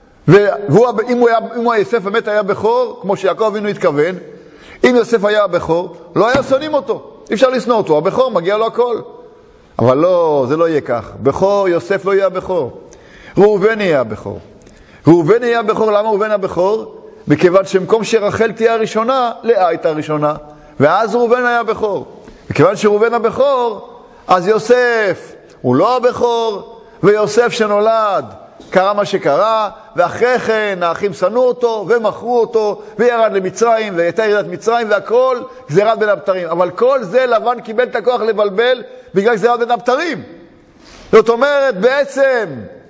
אם יוסף באמת היה בכור, כמו שיעקב אבינו התכוון, אם יוסף היה בכור, לא היה שונאים אותו. אי אפשר לשנוא אותו, הבכור מגיע לו הכל. אבל לא, זה לא יהיה כך. בכור, יוסף לא יהיה בכור. ראובן יהיה בכור. ראובן יהיה בכור, למה ראובן הבכור? מכיוון שמקום שרחל תהיה הראשונה, לאה הייתה הראשונה. ואז ראובן היה בכור. מכיוון שראובן הבכור, אז יוסף הוא לא הבכור, ויוסף שנולד קרה מה שקרה, ואחרי כן האחים שנאו אותו ומכרו אותו וירד למצרים, והייתה ירידת מצרים, והכל גזירת בין הבתרים. אבל כל זה לבן קיבל את הכוח לבלבל בגלל גזירת בין הבתרים. זאת אומרת, בעצם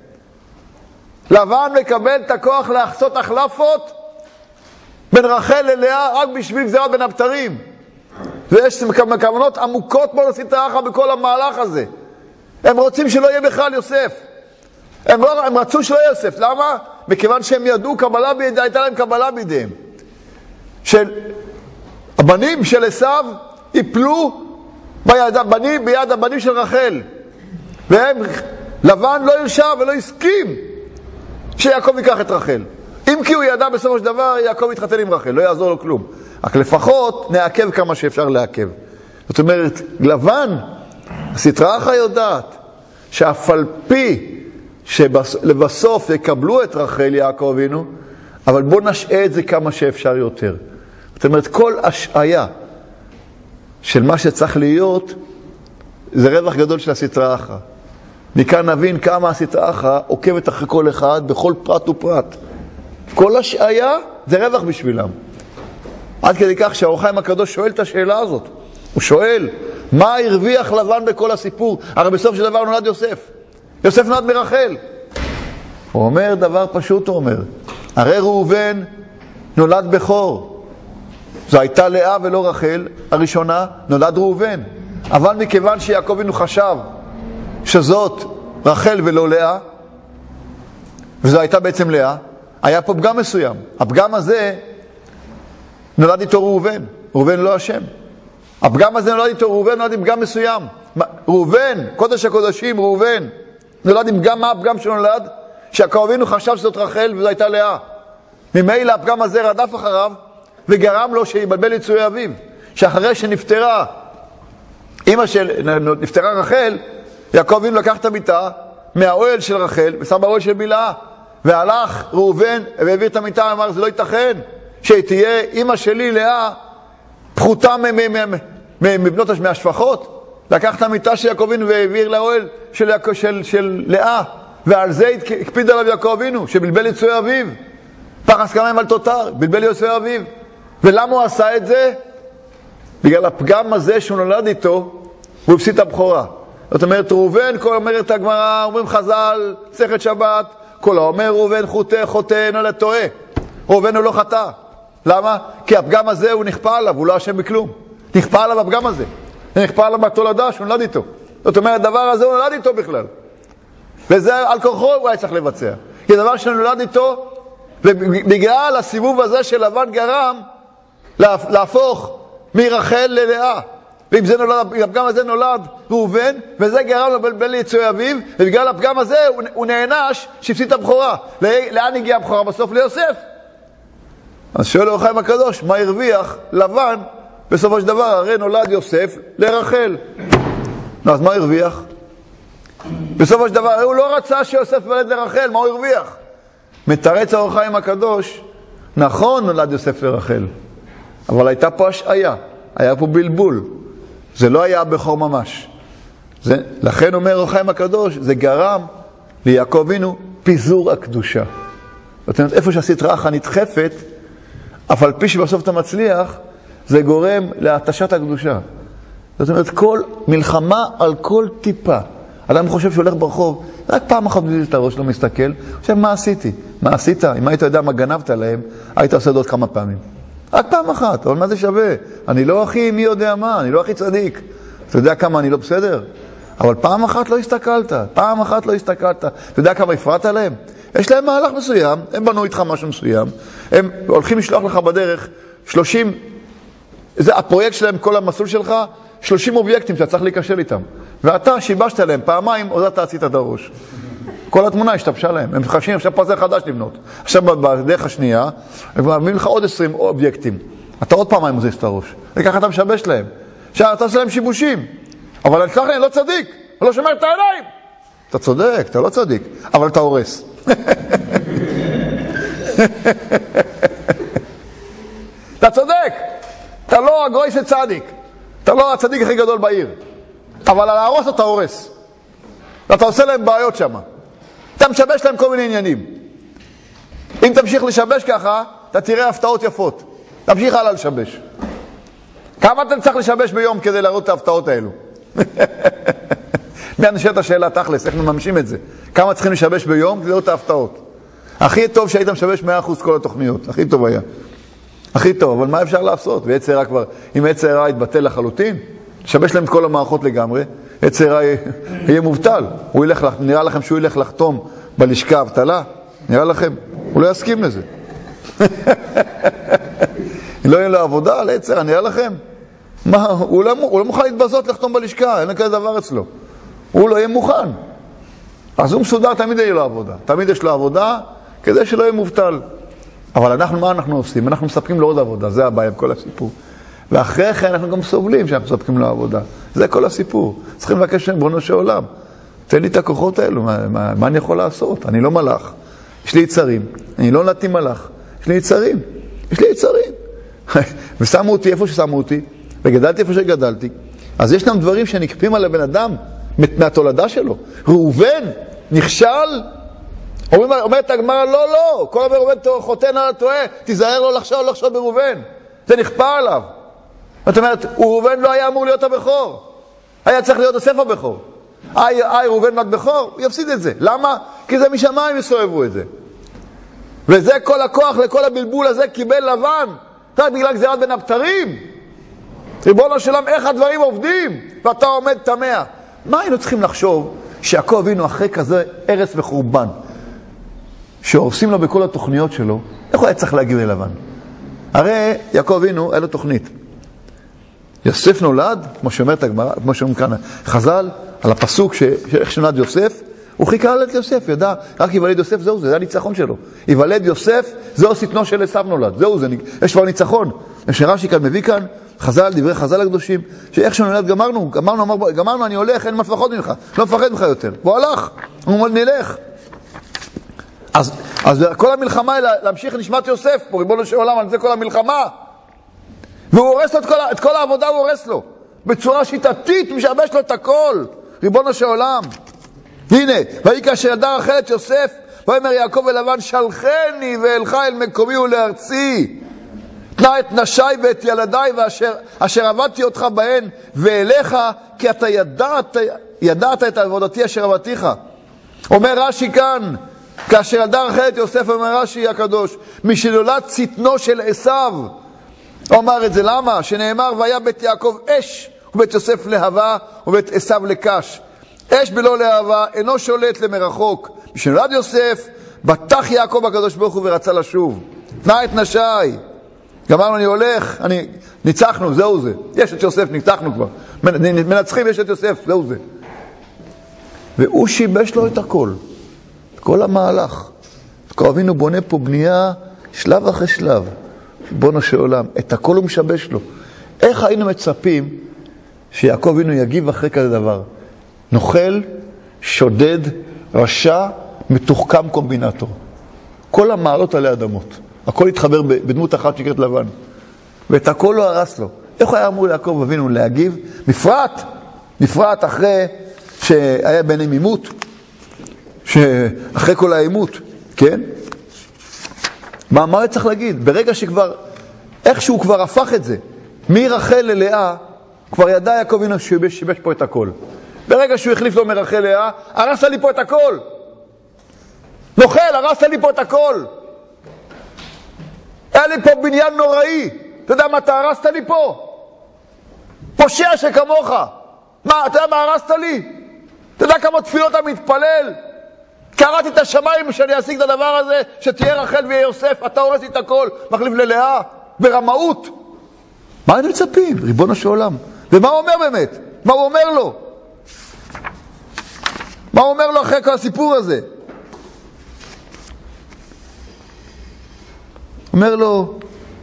לבן מקבל את הכוח להחצות החלפות בין רחל ללאה רק בשביל גזירת בין הבתרים. ויש כוונות עמוקות מאוד הסטרא אחא בכל המהלך הזה. הם רוצים שלא יהיה בכלל יוסף. הם רצו שלא יהיה יוסף. למה? מכיוון שהם ידעו קבלה בידיהם, הייתה להם קבלה בידיהם. הבנים של עשיו יפלו ביד הבנים של רחל. והם, לבן לא הרשה ולא הסכים שיעקב ייקח את רחל. אם כי הוא ידע בסופו של דבר, יעקב יתחתן עם רחל, לא יעזור לו כלום. רק לפחות נעכב כמה שאפשר לעכב. זאת אומרת, לבן, הסטרא אחא יודעת, שאף על פי שלבסוף יקבלו את רחל יעקב אבינו, אבל בוא נשעה את זה כמה שאפשר יותר. זאת אומרת, כל השעיה של מה שצריך להיות, זה רווח גדול של הסטרא אחא. מכאן נבין כמה הסטרא אחא עוקבת אחרי כל אחד, בכל פרט ופרט. כל השעיה זה רווח בשבילם. עד כדי כך שהאור החיים הקדוש שואל את השאלה הזאת. הוא שואל, מה הרוויח לבן בכל הסיפור? הרי בסוף של דבר נולד יוסף. יוסף נולד מרחל. הוא אומר דבר פשוט, הוא אומר, הרי ראובן נולד בכור. זו הייתה לאה ולא רחל, הראשונה נולד ראובן. אבל מכיוון שיעקב אבינו חשב שזאת רחל ולא לאה, וזו הייתה בעצם לאה, היה פה פגם מסוים. הפגם הזה נולד איתו ראובן. ראובן לא השם. הפגם הזה נולד איתו ראובן, נולד עם פגם מסוים. ראובן, קודש הקודשים, ראובן, נולד עם פגם. מה הפגם שנולד? שיעקב אבינו חשב שזאת רחל וזו הייתה לאה. ממילא הפגם הזה רדף אחריו וגרם לו שיבלבל יצורי אביו. שאחרי שנפטרה נפטרה רחל, יעקב אבינו לקח את המיטה מהאוהל של רחל ושם באוהל של בלהה. והלך ראובן והעביר את המיטה ואמר, זה לא ייתכן שתהיה אמא שלי לאה פחותה מבנות מהשפחות. לקח את המיטה של יעקב אבינו והעביר לאוהל של לאה, ועל זה הקפיד עליו יעקב אבינו, שבלבל יצועי אביו. פרס כמים על תותר, בלבל יצועי אביו. ולמה הוא עשה את זה? בגלל הפגם הזה שהוא נולד איתו, הוא הפסיד את הבכורה. זאת אומרת, ראובן, כל אומרת הגמרא, אומרים חז"ל, מסכת שבת, כל האומר ראובן חוטא אינו לטועה. ראובן הוא לא חטא. למה? כי הפגם הזה הוא נכפה עליו, הוא לא אשם בכלום. נכפה עליו הפגם הזה. נכפה עליו בתולדה שהוא נולד איתו. זאת אומרת, הדבר הזה הוא נולד איתו בכלל. וזה על כוחו הוא היה צריך לבצע. כי הדבר שנולד איתו, ובגלל הסיבוב הזה של לבן גרם, להפוך מרחל ללאה. ואם זה נולד, הפגם הזה נולד ראובן, וזה גרם לבלבל יצועי אביו, ובגלל הפגם הזה הוא נענש שהפסיד את הבכורה. לאן הגיעה הבכורה בסוף? ליוסף. אז שואל אור החיים הקדוש, מה הרוויח לבן בסופו של דבר? הרי נולד יוסף לרחל. אז מה הרוויח? בסופו של דבר, הוא לא רצה שיוסף ילד לרחל, מה הוא הרוויח? מתרץ אור החיים הקדוש, נכון נולד יוסף לרחל, אבל הייתה פה השעיה, היה פה בלבול, זה לא היה הבכור ממש. לכן אומר אור החיים הקדוש, זה גרם ליעקב אבינו פיזור הקדושה. זאת אומרת, איפה שהסטרה אחת נדחפת, אף על פי שבסוף אתה מצליח, זה גורם להתשת הקדושה. זאת אומרת, כל מלחמה על כל טיפה. אדם חושב שהולך ברחוב, רק פעם אחת מזיז את הראש, לא מסתכל, חושב, מה עשיתי? מה עשית? אם היית יודע מה גנבת להם, היית עושה עוד כמה פעמים. רק פעם אחת, אבל מה זה שווה? אני לא הכי מי יודע מה, אני לא הכי צדיק. אתה יודע כמה אני לא בסדר? אבל פעם אחת לא הסתכלת, פעם אחת לא הסתכלת. אתה יודע כמה הפרעת להם? יש להם מהלך מסוים, הם בנו איתך משהו מסוים, הם הולכים לשלוח לך בדרך 30, זה הפרויקט שלהם, כל המסלול שלך, 30 אובייקטים שאתה צריך להיקשר איתם. ואתה שיבשת להם פעמיים, עוד אתה עשית את הראש. כל התמונה השתבשה להם. הם חשים עכשיו פאזל חדש לבנות. עכשיו בדרך השנייה, הם מביאים לך עוד 20 אובייקטים. אתה עוד פעמיים מזיז את הראש. וככה אתה משבש להם. עכשיו אתה עושה להם שיבושים. אבל אני לא צדיק. אני לא שומר את העיניים. אתה צודק, אתה לא צדיק. אבל אתה הורס. אתה צודק. אתה לא הגוי של צדיק. אתה לא הצדיק הכי גדול בעיר. אבל על ההרוס אתה הורס. ואתה עושה להם בעיות שם. אתה משבש להם כל מיני עניינים. אם תמשיך לשבש ככה, אתה תראה הפתעות יפות. תמשיך הלאה לשבש. כמה אתה צריך לשבש ביום כדי להראות את ההפתעות האלו? מי נשאל את השאלה תכלס, איך מממשים את זה? כמה צריכים לשבש ביום כדי לראות את ההפתעות? הכי טוב שהיית משבש 100% כל התוכניות. הכי טוב היה. הכי טוב, אבל מה אפשר לעשות? ויצר הרע כבר, אם יצר הרע יתבטל לחלוטין, לשבש להם את כל המערכות לגמרי, יצר הרע יהיה מובטל. הוא ילך, נראה לכם שהוא ילך לחתום בלשכה אבטלה? נראה לכם? הוא לא יסכים לזה. לא יהיה לו עבודה על יצר, נראה לכם? מה, הוא לא מוכן להתבזות לחתום בלשכה, אין כזה דבר אצלו. הוא לא יהיה מוכן. אז הוא מסודר, תמיד יהיה לו עבודה. תמיד יש לו עבודה כדי שלא יהיה מובטל. אבל אנחנו, מה אנחנו עושים? אנחנו מספקים לו עוד עבודה, זה הבעיה בכל הסיפור. ואחרי כן אנחנו גם סובלים שאנחנו מספקים לו עבודה. זה כל הסיפור. צריכים לבקש בריבונו של עולם. תן לי את הכוחות האלו, מה אני יכול לעשות? אני לא מלאך. יש לי יצרים. אני לא נתתי מלאך. יש לי יצרים. יש לי יצרים. ושמו אותי איפה ששמו אותי, וגדלתי איפה שגדלתי. אז יש גם דברים שנקפים על הבן אדם מהתולדה שלו. ראובן נכשל, אומרת הגמרא, לא, כל אומר ראובן חותן על הטועה, תיזהר לו לחשוב בראובן. זה נכפה עליו. זאת אומרת, ראובן לא היה אמור להיות הבכור. היה צריך להיות יוסף הבכור. ראובן מת בכור, הוא יפסיד את זה. למה? כי זה משמיים יסובבו את זה. וזה כל הכוח לכל הבלבול הזה קיבל לבן. רק בגלל גזירת בין הבתרים. ריבונו של עולם, איך הדברים עובדים? ואתה עומד תמה. מה היינו צריכים לחשוב שיעקב אבינו אחרי כזה הרס וחורבן, שהורסים לו בכל התוכניות שלו, איך הוא היה צריך להגיב ללבן? הרי יעקב אבינו היה לו תוכנית. יוסף נולד, כמו שאומרת הגמרא, כמו שאומרים כאן חז"ל, על הפסוק שאיך שנולד יוסף, הוא חיכה ללדת יוסף, ידע, רק יוולד יוסף, זהו, זה הניצחון שלו. יוולד יוסף, זהו סתנו של עשיו נולד, זהו, יש כבר ניצחון. שרש"י כאן מביא כאן, חז"ל, דברי חז"ל הקדושים, שאיך שנולד גמרנו, אני הולך, אין מפחד ממך, לא מפחד ממך יותר. והוא הלך, הוא אומר, נלך. אז כל המלחמה היא להמשיך נשמת יוסף, פה ריבונו של עולם, על זה כל המלחמה. והוא הורס לו את כל העבודה, הוא הורס לו. בצורה שיטתית, משבש לו את הכל. ריבונו של עולם. הנה, ויהי כאשר ידע רחל את יוסף, ויאמר יעקב אל לבן, שלחני ואלך אל מקומי ולארצי. תנה את נשי ואת ילדיי אשר עבדתי אותך בהן ואליך, כי אתה ידעת את עבודתי אשר עבדתיך. אומר רש"י כאן, כאשר ידע רחל את יוסף, אומר רש"י הקדוש, משנולד צטנו של עשיו. אומר את זה למה? שנאמר והיה בית יעקב אש ובית יוסף להבה ובית עשיו לקש. אש בלא להבה אינו שולט למרחוק. משנולד יוסף בטח יעקב הקדוש ברוך הוא ורצה לשוב. תנה את נשי. גמרנו, אני הולך, ניצחנו, זהו זה. יש את יוסף, ניצחנו כבר. מנצחים, יש את יוסף, זהו זה. והוא שיבש לו את הכל. את כל המהלך. יעקב אבינו בונה פה בנייה שלב אחרי שלב. ריבונו של עולם. את הכל הוא משבש לו. איך היינו מצפים שיעקב אבינו יגיב אחרי כזה דבר? נוכל, שודד, רשע, מתוחכם קומבינטור. כל המעלות עלי אדמות. הכל התחבר בדמות אחת שקראת לבן. ואת הכל לא הרס לו. איך היה אמור יעקב אבינו להגיב? בפרט אחרי שהיה ביניהם עימות. אחרי כל העימות. כן? מה צריך להגיד? ברגע שכבר, איכשהו כבר הפך את זה, מרחל ללאה, כבר ידע יעקב אבינו שיבש פה את הכל. ברגע שהוא החליף לו מרחל ללאה, הרסת לי פה את הכל. נוכל, הרסת לי פה את הכל. היה לי פה בניין נוראי. אתה יודע מה אתה הרסת לי פה? פושע שכמוך. מה, אתה יודע מה הרסת לי? אתה יודע כמה תפילות אתה מתפלל? קראתי את השמיים שאני אשיג את הדבר הזה, שתהיה רחל ויהיה יוסף, אתה הורס לי את הכל, מחליף ללאה, ברמאות. מה היינו מצפים? ריבונו של עולם. ומה הוא אומר באמת? מה הוא אומר לו? מה הוא אומר לו אחרי כל הסיפור הזה? אומר לו,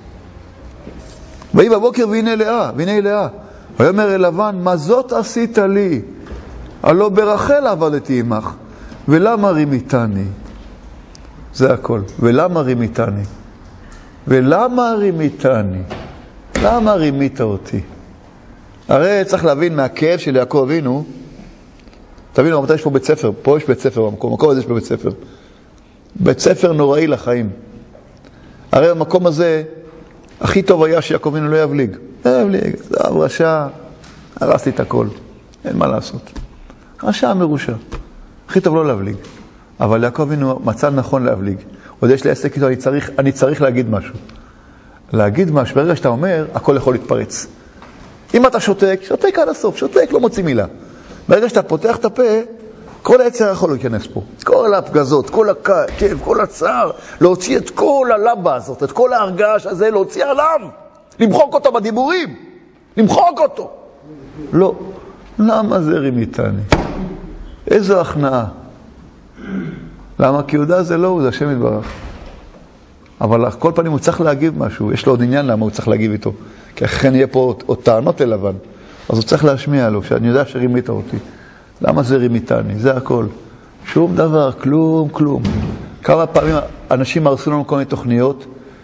ויהי בבוקר והנה לאה. ויאמר אל לבן, מה זאת עשית לי? הלא ברחל עבדתי עמך, ולמה רימיתני? זה הכל. ולמה רימיתני? ולמה רימיתני? למה רימית אותי? הרי צריך להבין מהכאב של יעקב אבינו, תבינו, רבותיי, יש פה בית ספר, פה יש בית ספר במקום הזה יש פה בית ספר. בית ספר נוראי לחיים. הרי במקום הזה, הכי טוב היה שיעקב אבינו לא יבליג. זה רשע, הרסתי את הכל. אין מה לעשות. רשע מרושע. הכי טוב לא להבליג. אבל יעקב אבינו מצא נכון להבליג. עוד יש לי עסק איתו, אני צריך להגיד משהו. להגיד משהו, ברגע שאתה אומר, הכל יכול להתפרץ. אם אתה שותק עד הסוף, שותק, לא מוציא מילה. ברגע שאתה פותח את הפה, כל היצר יכול להיכנס פה. כל הפגזות, כל הכאב, כל הצער, להוציא את כל הלבה הזאת, את כל ההרגש הזה, להוציא עליו. למחוק אותו בדיבורים. למחוק אותו. לא. למה זה רימיתני? איזו הכנעה. למה? כי יהודה זה לא הוא, זה השם יתברך. אבל על כל פנים הוא צריך להגיב משהו. יש לו עוד עניין למה הוא צריך להגיב איתו. כי אכן יהיה פה עוד טענות אל לבן. אז הוא צריך להשמיע לו, שאני יודע שרימית אותי. למה זה רימיתני? זה הכל. שום דבר, כלום. כמה פעמים אנשים הרסו לנו כל מיני תוכניות?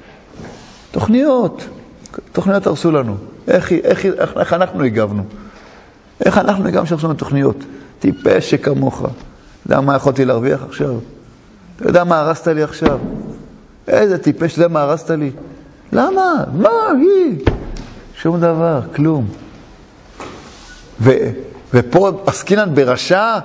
תוכניות הרסו לנו. איך אנחנו הגבנו? איך אנחנו הגבנו שהרסו לנו תוכניות? טיפש שכמוך. אתה יודע מה יכולתי להרוויח עכשיו? אתה יודע מה הרסת לי עכשיו? איזה טיפש, זה מה הרסת לי? למה? מה היא? שום דבר, כלום. ופה עסקינן ברשע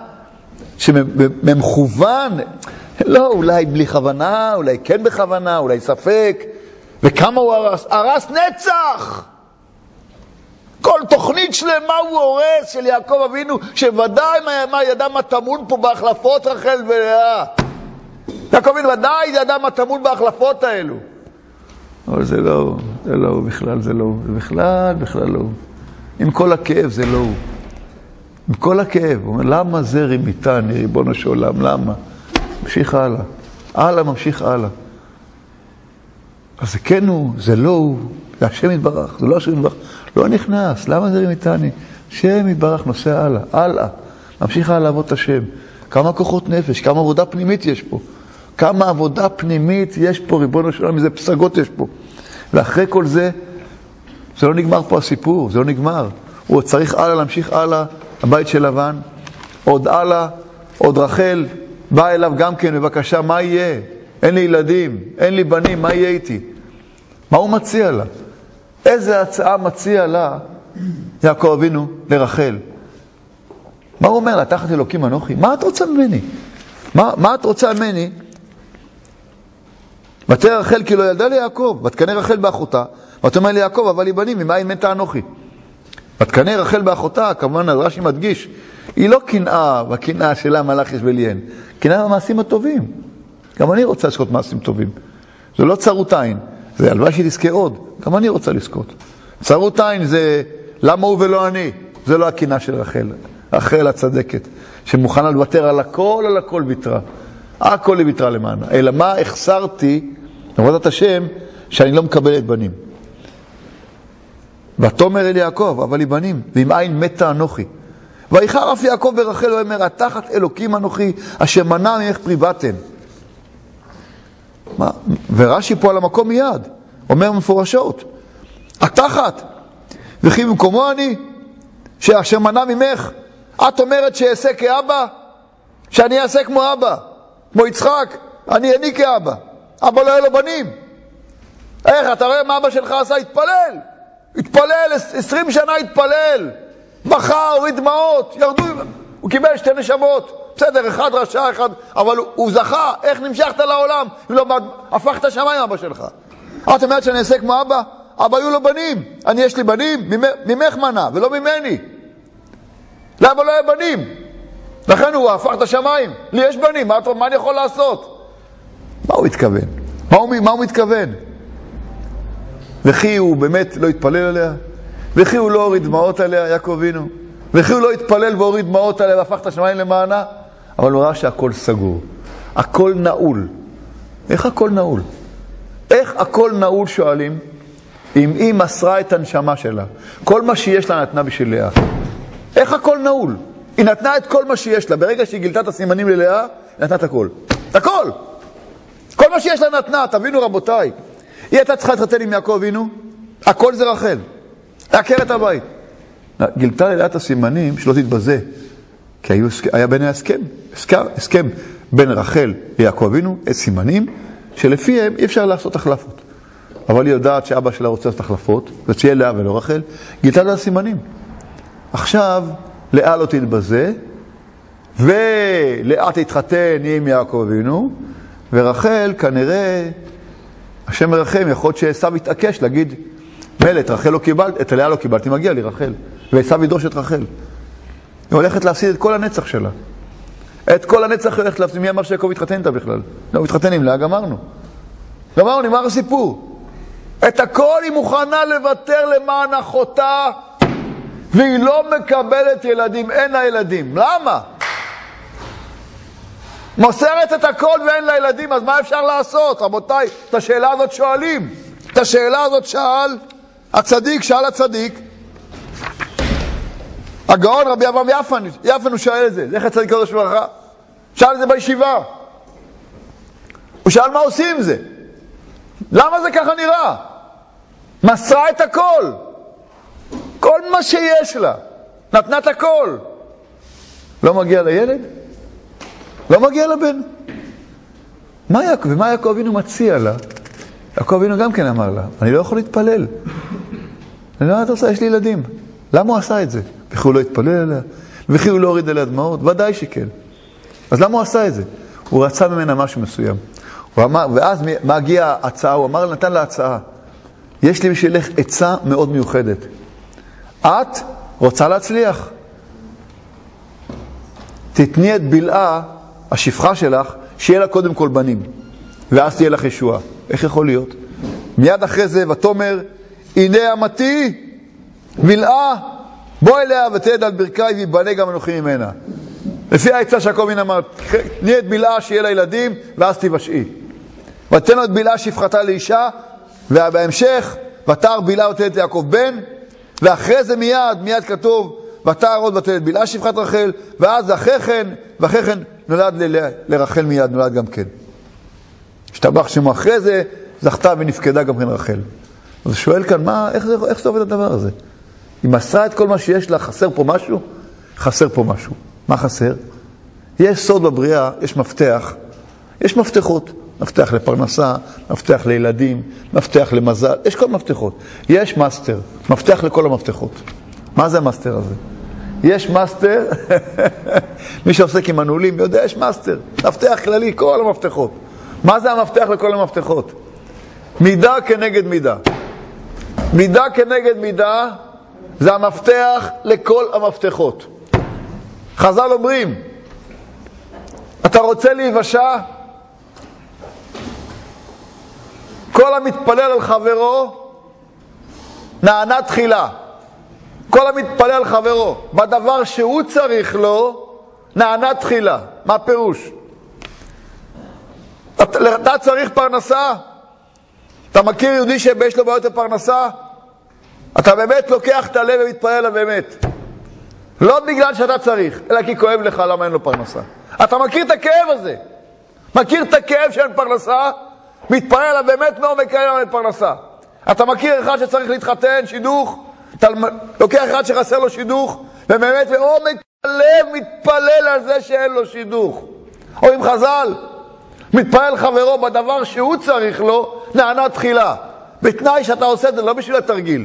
שמכוון, לא, אולי בלי כוונה, אולי כן בכוונה, אולי ספק. וכמה הוא הרס? הרס נצח! כל תוכנית שלמה הוא הורס של יעקב אבינו, שוודאי מה ידע מה טמון פה בהחלפות רחל ולאה. יעקב אבינו ודאי ידע מה טמון בהחלפות האלו. אבל זה לא בכלל, זה בכלל לא. עם כל הכאב זה לא. עם כל הכאב. הוא אומר, למה זה רימיתני, ריבונו של עולם? למה? ממשיך הלאה. ממשיך הלאה. אז זה כן הוא, זה לא הוא. זה השם יתברך, זה לא השם יתברך. לא נכנס, למה זה רימיתני? השם יתברך נוסע הלאה. ממשיך הלאה לעבוד את השם. כמה כוחות נפש, כמה עבודה פנימית יש פה. כמה עבודה פנימית יש פה, ריבונו של עולם, איזה פסגות יש פה. ואחרי כל זה, זה לא נגמר פה הסיפור, זה לא נגמר. הוא צריך הלאה, להמשיך הלאה, הבית של לבן, עוד הלאה, עוד רחל, בא אליו גם כן, בבקשה, מה יהיה? אין לי ילדים, אין לי בנים, מה יהיה איתי? מה הוא מציע לה? איזה הצעה מציע לה יעקב אבינו לרחל? מה הוא אומר לה? תחת אלוקים אנוכי? מה את רוצה ממני? מה את רוצה ממני? ותרא רחל כי לא ילדה ליעקב, ותקנא רחל באחותה, ותאמר ליעקב, אבל לי בנים, ממאין מתה אנוכי? ותקנא רחל באחותה, כמובן רש"י מדגיש, היא לא קנאה, והקנאה שלה מלאך יש וליהן, קנאה במעשים הטובים. גם אני רוצה לזכות מעשים טובים. זה לא צרות עין, זה הלוואי שתזכה עוד, גם אני רוצה לזכות. צרות עין זה למה הוא ולא אני, זה לא הקנאה של רחל, רחל הצדקת, שמוכנה לוותר על הכל ויתרה. הכל היא ויתרה למענה. אלא מה החסרתי, עבודת השם, שאני לא מקבלת בנים. ותאמר אל יעקב, אבל לי בנים, ואם אין מתה אנוכי. ויחר אף יעקב ברחל, הוא אומר, התחת אלוקים אנוכי, אשר מנע ממך פרי בטן. ורש"י פה על המקום מיד, אומר מפורשות, התחת, וכי במקומו אני, שאשר מנע ממך, את אומרת שאעשה כאבא, שאני אעשה כמו אבא, כמו יצחק, אני איני כאבא, אבא לא היה לו בנים. איך, אתה רואה מה אבא שלך עשה? התפלל, 20 שנה התפלל, בכה, הוריד דמעות, ירדו, הוא קיבל 2 נשמות, בסדר, אחד רשע, אחד, אבל הוא זכה, איך נמשכת לעולם, אם לא הפכת שמיים אבא שלך. את אומרת שאני אעשה כמו אבא? אבא היו לו בנים, אני יש לי בנים, ממך מנה, ולא ממני. למה לא היה בנים? לכן הוא הפך את השמיים, לי יש בנים, מה אני יכול לעשות? מה הוא התכוון? מה הוא מתכוון? וכי הוא באמת לא התפלל עליה? וכי הוא לא הוריד דמעות עליה, יעקב אבינו? וכי הוא לא התפלל והוריד דמעות עליה והפך את השמיים למענה? אבל הוא ראה שהכל סגור, הכל נעול. איך הכל נעול? איך הכל נעול שואלים? אם היא מסרה את הנשמה שלה, כל מה שיש לה נתנה בשביל לאה. איך הכל נעול? היא נתנה את כל מה שיש לה, ברגע שהיא גילתה את הסימנים ללאה, היא נתנה את הכל. הכל! כל מה שיש לה נתנה, תבינו רבותיי. היא הייתה צריכה להתחתן עם יעקב אבינו, הכל זה רחל. לעקר את הבית. גילתה ללאה את הסימנים שלא תתבזה, כי היה בין הסכם בין רחל ליעקב אבינו, את סימנים שלפיהם אי אפשר לעשות החלפות. אבל היא יודעת שאבא שלה רוצה לעשות החלפות, ושיהיה לאה ולא רחל, גילתה לה סימנים. עכשיו, לאה לא תתבזה, ולאה תתחתן עם יעקב אבינו, ורחל כנראה, השם מרחם, יכול להיות שעשיו יתעקש להגיד, מלט, רחל לא קיבלת, את לאה לא קיבלתי, מגיע לי רחל. ועשיו ידרוש את רחל. היא הולכת להפסיד את כל הנצח שלה. את כל הנצח היא הולכת להפסיד. מי אמר שיעקב התחתן איתה בכלל? לא, התחתן עם לאה, גמרנו, נגמר הסיפור. את הכל היא מוכנה לוותר למען אחותה, והיא לא מקבלת ילדים, אין לה ילדים. למה? מוסרת את הכל ואין לה ילדים, אז מה אפשר לעשות? רבותיי, את השאלה הזאת שואלים. את השאלה הזאת שאל הצדיק, הגאון רבי אברהם יפן הוא שואל את זה. איך הצדיק קדוש ברכה? שאל את זה בישיבה. הוא שאל מה עושים עם זה? למה זה ככה נראה? מסרה את הכל. כל מה שיש לה. נתנה את הכל. לא מגיע לילד? לא מגיע לבן. ומה יעקב אבינו מציע לה? יעקב אבינו גם כן אמר לה, אני לא יכול להתפלל. אני לא יודע, יש לי ילדים. למה הוא עשה את זה? וכי הוא לא התפלל עליה? וכי הוא לא הוריד עליה דמעות? ודאי שכן. אז למה הוא עשה את זה? הוא רצה ממנה משהו מסוים. ואז מה הגיעה ההצעה? הוא אמר, נתן לה הצעה. יש לי בשבילך עצה מאוד מיוחדת. את רוצה להצליח. תתני את בלעה, השפחה שלך, שיהיה לה קודם כל בנים. ואז תהיה לך ישועה. איך יכול להיות? מיד אחרי זה, ותאמר, הנה אמתי, בלעה, בוא אליה ותעד על ברכי ויבנה גם אנוכי ממנה. לפי העצה שיעקב אבינו אמר, תני את בלעה שיהיה לה ילדים, ואז תבשעי. ותן לו את בלעה שפחתה לאישה, ובהמשך, ותער בלעה ותלד ליעקב בן, ואחרי זה מיד כתוב, ותער עוד ותלד בלעה שפחת רחל, ואז אחרי כן נולד לרחל מיד, נולד גם כן. השתבח שמו אחרי זה, זכתה ונפקדה גם כן רחל. אז שואל כאן, איך זה עובד הדבר הזה? היא מסרה את כל מה שיש לה, חסר פה משהו? חסר פה משהו. מה חסר? יש סוד בבריאה, יש מפתח, יש מפתחות. מפתח לפרנסה, מפתח לילדים, מפתח למזל, יש כל מפתחות. יש מאסטר, מפתח לכל המפתחות. מה זה המאסטר הזה? יש מאסטר, מי שעוסק עם מנעולים יודע, יש מאסטר, מפתח כללי, כל המפתחות. מה זה המפתח לכל המפתחות? מידה כנגד מידה. מידה כנגד מידה זה המפתח לכל המפתחות. חז"ל אומרים, אתה רוצה להיוושע? כל המתפלל על חברו נענה תחילה. כל המתפלל על חברו בדבר שהוא צריך לו נענה תחילה. מה הפירוש? אתה צריך פרנסה? אתה מכיר יהודי שיש לו בעיות הפרנסה? אתה באמת לוקח את הלב ומתפלל עליו באמת. לא בגלל שאתה צריך, אלא כי כואב לך למה אין לו פרנסה. אתה מכיר את הכאב הזה? מכיר את הכאב שאין פרנסה? מתפלל עליו באמת מעומק הלב אין פרנסה. אתה מכיר אחד שצריך להתחתן, שידוך? אתה לוקח אחד שחסר לו שידוך, ובאמת מעומק הלב מתפלל על זה שאין לו שידוך. או עם חז"ל, מתפלל חברו בדבר שהוא צריך לו, נענה תחילה. בתנאי שאתה עושה את זה לא בשביל התרגיל,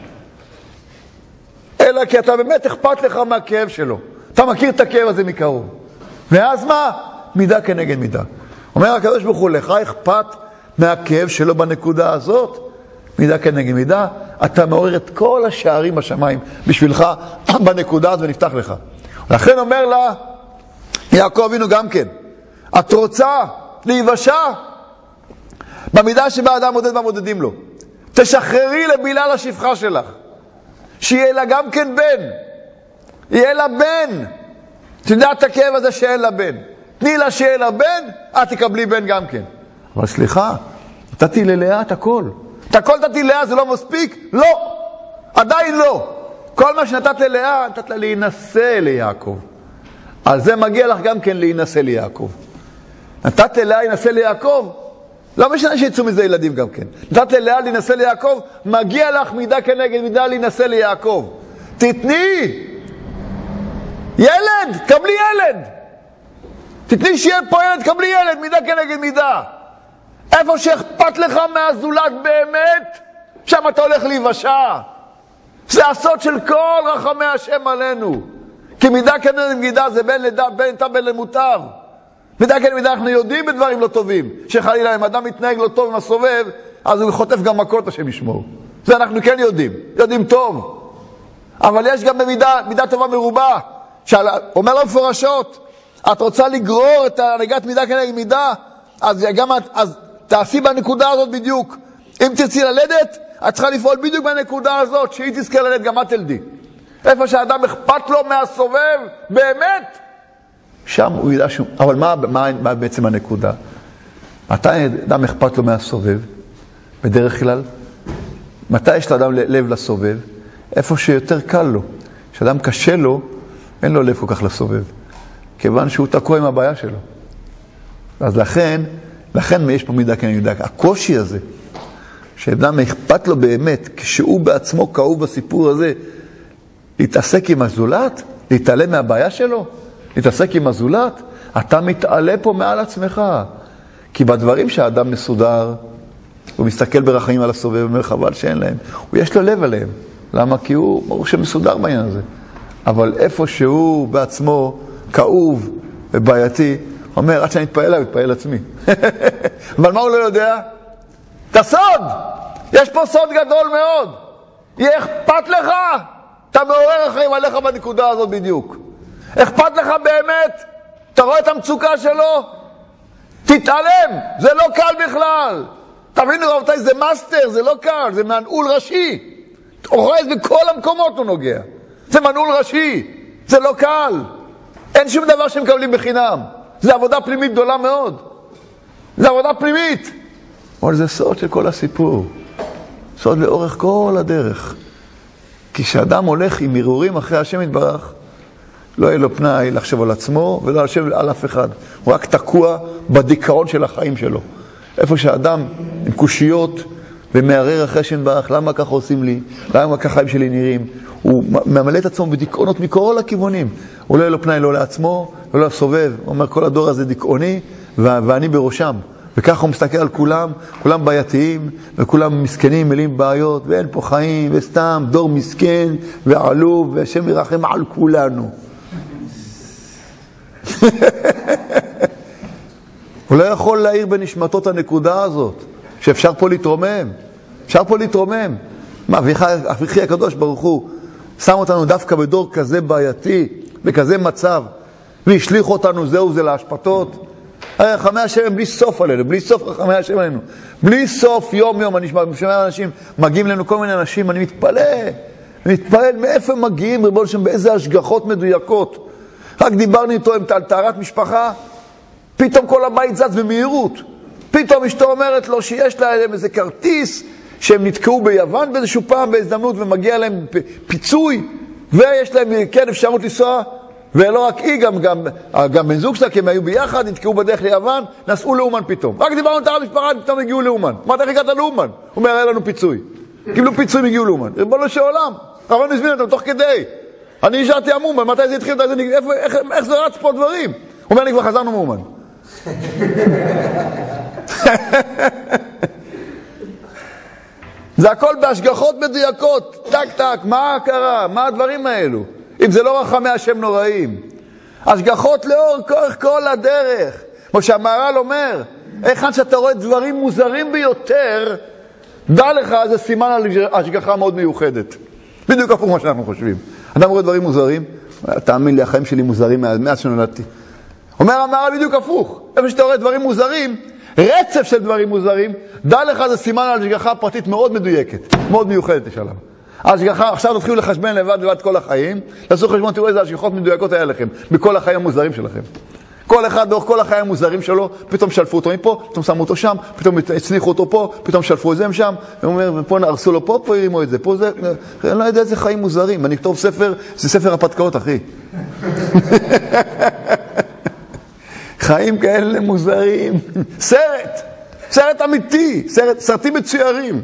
אלא כי אתה באמת אכפת לך מהכאב שלו. אתה מכיר את הכאב הזה מקרוב. ואז מה? מידה כנגד מידה. אומר הקדוש ברוך הוא, לך אכפת מהכאב שלו בנקודה הזאת? מידה כנגד מידה, אתה מעורר את כל השערים בשמיים בשבילך בנקודה הזאת ונפתח לך. לכן אומר לה, יעקב אבינו גם כן, את רוצה להיוושע? במידה שבה אדם מודד במודדים לו. תשחררי לבילה לשפחה שלך. שיהיה לה גם כן בן. יהיה לה בן. תדע את הכאב הזה שאין לה בן. תני לה שיהיה לה בן, את תקבלי בן גם כן. אבל סליחה, נתתי ללאה את הכל. את הכל נתתי ללאה, זה לא מספיק? לא. עדיין לא. כל מה שנתת ללאה, נתת לה להינשא ליעקב. על זה מגיע לך גם כן להינשא ליעקב. נתת ללאה להינשא ליעקב, לא משנה שיצאו מזה ילדים גם כן. נתת ללאה להינשא ליעקב, מגיע לך מידה כנגד מידה להינשא ליעקב. תתני ילד, קבלי ילד. תתני שיהיה פה ילד, קבלי ילד, מידה כנגד מידה. איפה שאכפת לך מהזולת באמת, שם אתה הולך להיוושע. זה הסוד של כל רחמי השם עלינו. כי מידה כנגד מידה זה בין לדת, בין תה בין למוטב. מידה כנגד מידה אנחנו יודעים בדברים לא טובים. שחלילה אם אדם מתנהג לא טוב עם הסובב, אז הוא חוטף גם מכות השם ישמור. זה אנחנו כן יודעים טוב. אבל יש גם במידה טובה מרובה. אומר לו מפורשות, את רוצה לגרור את הנהגת מידה כנגד מידה, אז תעשי בנקודה הזאת בדיוק. אם תרצי ללדת, את צריכה לפעול בדיוק בנקודה הזאת, שהיא תזכה ללדת, גם את תלדי. איפה שהאדם אכפת לו מהסובב, באמת, שם הוא ידע שהוא... אבל מה בעצם הנקודה? מתי אדם אכפת לו מהסובב? בדרך כלל, מתי יש לאדם לב לסובב? איפה שיותר קל לו. כשאדם קשה לו, אין לו לב כל כך לסובב. כיוון שהוא תקוע עם הבעיה שלו. אז לכן יש פה מידה כנגד מידה. הקושי הזה, שאדם אכפת לו באמת, כשהוא בעצמו כאוב בסיפור הזה, להתעסק עם הזולת, להתעלם מהבעיה שלו, להתעסק עם הזולת, אתה מתעלה פה מעל עצמך. כי בדברים שהאדם מסודר, הוא מסתכל ברחמים על הסובב, אומר חבל שאין להם. יש לו לב עליהם. למה? כי הוא ברור שמסודר בעניין הזה. אבל איפה שהוא בעצמו כאוב ובעייתי, אומר, עד שאני אתפעל עליו, אתפעל עצמי. אבל מה הוא לא יודע? את הסוד! יש פה סוד גדול מאוד. יהיה אכפת לך, אתה מעורר החיים עליך בנקודה הזאת בדיוק. אכפת לך באמת, אתה רואה את המצוקה שלו? תתעלם, זה לא קל בכלל. תבינו רבותיי, זה מאסטר, זה לא קל, זה מנעול ראשי. אוחז בכל המקומות הוא נוגע. זה מנעול ראשי, זה לא קל. אין שום דבר שמקבלים בחינם. זה עבודה פנימית גדולה מאוד. זה עבודה פנימית. אבל זה סוד של כל הסיפור. סוד לאורך כל הדרך. כי כשאדם הולך עם ערעורים אחרי השם יתברך, לא יהיה לו פנאי לחשוב על עצמו ולא לחשוב על אף אחד. הוא רק תקוע בדיכאון של החיים שלו. איפה שהאדם עם קושיות, ומערער אחרי שנברך, למה ככה עושים לי? למה ככה החיים שלי נראים? הוא ממלא את עצמו בדיכאונות מכל הכיוונים. הוא לא יהיה לו פנאי לא לעצמו, ולא לסובב. הוא אומר, כל הדור הזה דיכאוני, ואני בראשם. וככה הוא מסתכל על כולם, כולם בעייתיים, וכולם מסכנים, מלאים בעיות, ואין פה חיים, וסתם דור מסכן ועלוב, והשם ירחם על כולנו. הוא לא יכול להעיר בנשמתו את הנקודה הזאת, שאפשר פה להתרומם. אפשר פה להתרומם. מה, אביחי הקדוש ברוך הוא שם אותנו דווקא בדור כזה בעייתי, בכזה מצב, והשליח אותנו זהו זה להשפטות. רחמי השם הם בלי סוף עלינו, בלי סוף רחמי השם עלינו. בלי סוף יום יום, אני שומע אנשים, מגיעים לנו כל מיני אנשים, אני מתפלל מאיפה הם מגיעים, רבון שם באיזה השגחות מדויקות. רק דיברנו איתו על טהרת משפחה, פתאום כל הבית זז במהירות. פתאום אשתו אומרת לו שיש להם איזה כרטיס, שהם נתקעו ביוון באיזשהו פעם בהזדמנות, ומגיע להם פיצוי, ויש להם כן אפשרות לנסוע, ולא רק היא, גם בן זוג שלה, כי הם היו ביחד, נתקעו בדרך ליוון, נסעו לאומן פתאום. רק דיברנו על טהרת משפחה, פתאום הגיעו לאומן. אמרת, איך הגעת לאומן? הוא אומר, היה לנו פיצוי. קיבלו פיצוי, הגיעו לאומן. ריבונו של עולם, רבנו הזמין אותם תוך כדי. אני נשארתי אמומן, מתי זה התחיל? איך זה רץ פה דברים? הוא אומר, אני כבר חזרנו מאומן. זה הכל בהשגחות מדויקות, טק טק, מה קרה? מה הדברים האלו? אם זה לא רחמי השם נוראים. השגחות לאורך כל הדרך. כמו שהמהר"ל אומר, היכן שאתה רואה דברים מוזרים ביותר, דע לך, זה סימן על השגחה מאוד מיוחדת. בדיוק הפוך מה שאנחנו חושבים. אדם רואה דברים מוזרים, תאמין לי, החיים שלי מוזרים מאז שנולדתי. אומר המהר"ל בדיוק הפוך. איפה שאתה רואה דברים מוזרים, רצף של דברים מוזרים, דע לך, זה סימן על השגחה פרטית מאוד מדויקת, מאוד מיוחדת יש עליו. ההשגחה, עכשיו תתחילו לחשבן לבד כל החיים, לעשו חשבון, תראו איזה השגחות מדויקות היה לכם, בכל החיים המוזרים שלכם. כל אחד דרך כל החיים המוזרים שלו, פתאום שלפו אותו מפה, פתאום שמו אותו שם, פתאום הצניחו אותו פה, פתאום שלפו את זה שם, ואומר, פה נרסו לו פה הרימו את זה, פה זה, אני לא יודע איזה חיים מוזרים, אני אכתוב ספר, זה ספר הפתקאות, אחי. חיים כאלה מוזרים, סרט אמיתי, סרטים מצוירים.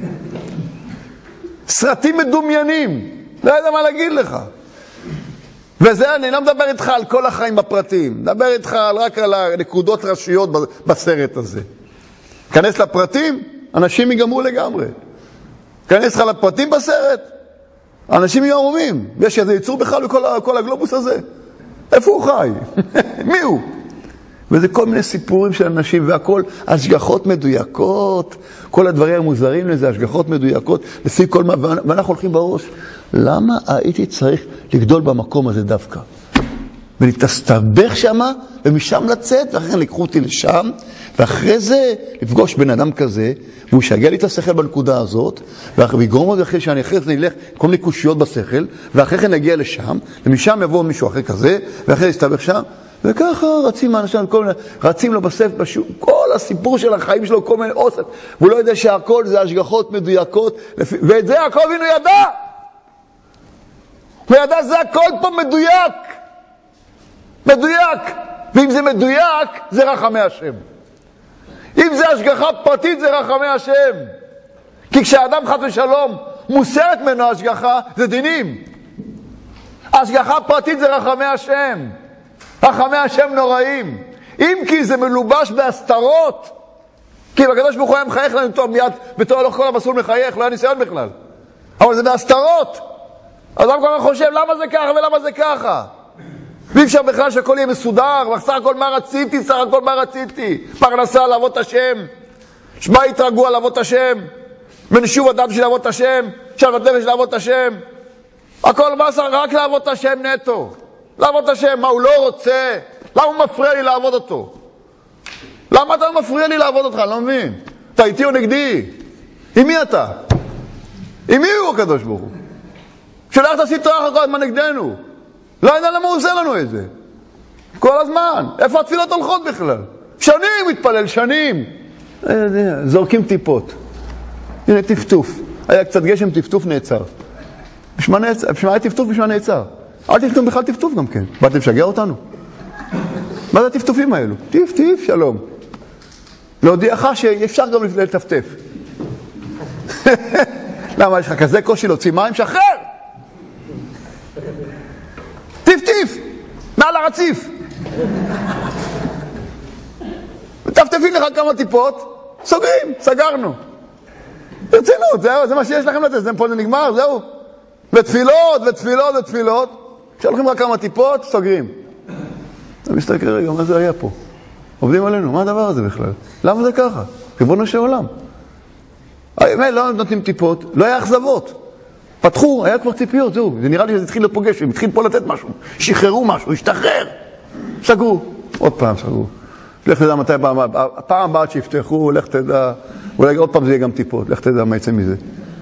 סרטים מדומיינים, לא יודע מה להגיד לך. וזה, אני לא מדבר איתך על כל החיים בפרטים, מדבר איתך רק על הנקודות ראשיות בסרט הזה. כנס לפרטים, אנשים ייגמרו לגמרי. כנס לך לפרטים בסרט, אנשים יערומים. יש איזה ייצור בכלל בכל הגלובוס הזה. איפה הוא חי? מי הוא? וזה כל מיני סיפורים של אנשים, והכל השגחות מדויקות, כל הדברים המוזרים לזה, השגחות מדויקות, לפי כל מה, ואנחנו הולכים בראש, למה הייתי צריך לגדול במקום הזה דווקא? ולהתסתבך שמה, ומשם לצאת, ואחרי כן לקחו אותי לשם, ואחרי זה לפגוש בן אדם כזה, והוא ישגע לי את השכל בנקודה הזאת, ויגרום עוד אחרי שאני אחרי זה נלך כל מיני קושיות בשכל, ואחרי כן נגיע לשם, ומשם יבוא מישהו אחרי כזה, ואחרי זה יסתבך שם, וככה רצים האנשים, רצים לו בספר, כל הסיפור של החיים שלו, כל מיני אוסף, והוא לא יודע שהכל זה השגחות מדויקות, ואת זה הכל אבינו ידע. הוא ידע, זה הכל פה מדויק. ואם זה מדויק, זה רחמי השם. אם זה השגחה פרטית, זה רחמי השם. כי כשאדם חס ושלום מוסרת ממנו השגחה, זה דינים. השגחה פרטית זה רחמי השם. רחמי השם נוראים. אם כי זה מלובש בהסתרות, כי בקדוש ברוך הוא היה מחייך לנו טוב מיד, בתור הלוך כל המסלול מחייך, לא היה ניסיון בכלל. אבל זה בהסתרות. אז גם כל חושב, למה זה ככה ולמה זה ככה? ואי אפשר בכלל שהכל יהיה מסודר, וסך הכל מה רציתי, סך הכל מה רציתי. פרנסה לעבוד השם, בית רגוע לעבוד השם, מנשוב אדם של לעבוד השם, שלוות נפש לעבוד השם. הכל מה רק לעבוד השם נטו. לעבוד השם, מה הוא לא רוצה? למה הוא מפריע לי לעבוד אותו? למה אתה מפריע לי לעבוד אותך? אני לא מבין. אתה איתי או נגדי? עם מי אתה? עם מי הוא הקדוש ברוך הוא? שולח את הסטרה אחר הזמן נגדנו. לא יודע למה הוא עושה לנו את זה. כל הזמן. איפה התפילות הולכות בכלל? שנים מתפלל, שנים. זורקים טיפות. הנה טפטוף. היה קצת גשם, טפטוף נעצר. בשמה היה טפטוף, בשמה נעצר. אל תפתום בכלל טפטוף גם כן. באתם לשגע אותנו? מה זה הטפטופים האלו? טפטוף, שלום. להודיעך שאפשר גם לטפטף. למה יש לך כזה קושי להוציא מים? שחרר! טיף מעל הרציף. טפטפים לך כמה טיפות, סוגרים, סגרנו. ברצינות, זה מה שיש לכם לתת, פה זה נגמר, זהו. ותפילות, שלחים רק כמה טיפות, סוגרים. אתה מסתכל רגע, מה זה היה פה? עובדים עלינו, מה הדבר הזה בכלל? למה זה ככה? ריבונו של עולם. לא נותנים טיפות, לא היה אכזבות. פתחו, היה כבר ציפיות, זהו. זה נראה לי שזה התחיל לפוגש, הם התחיל פה לתת משהו. שחררו משהו, השתחרר. סגרו. עוד פעם סגרו. לך תדע מתי הפעם הבאה שיפתחו, לך תדע, אולי עוד פעם זה יהיה גם טיפות, לך תדע מה יצא מזה.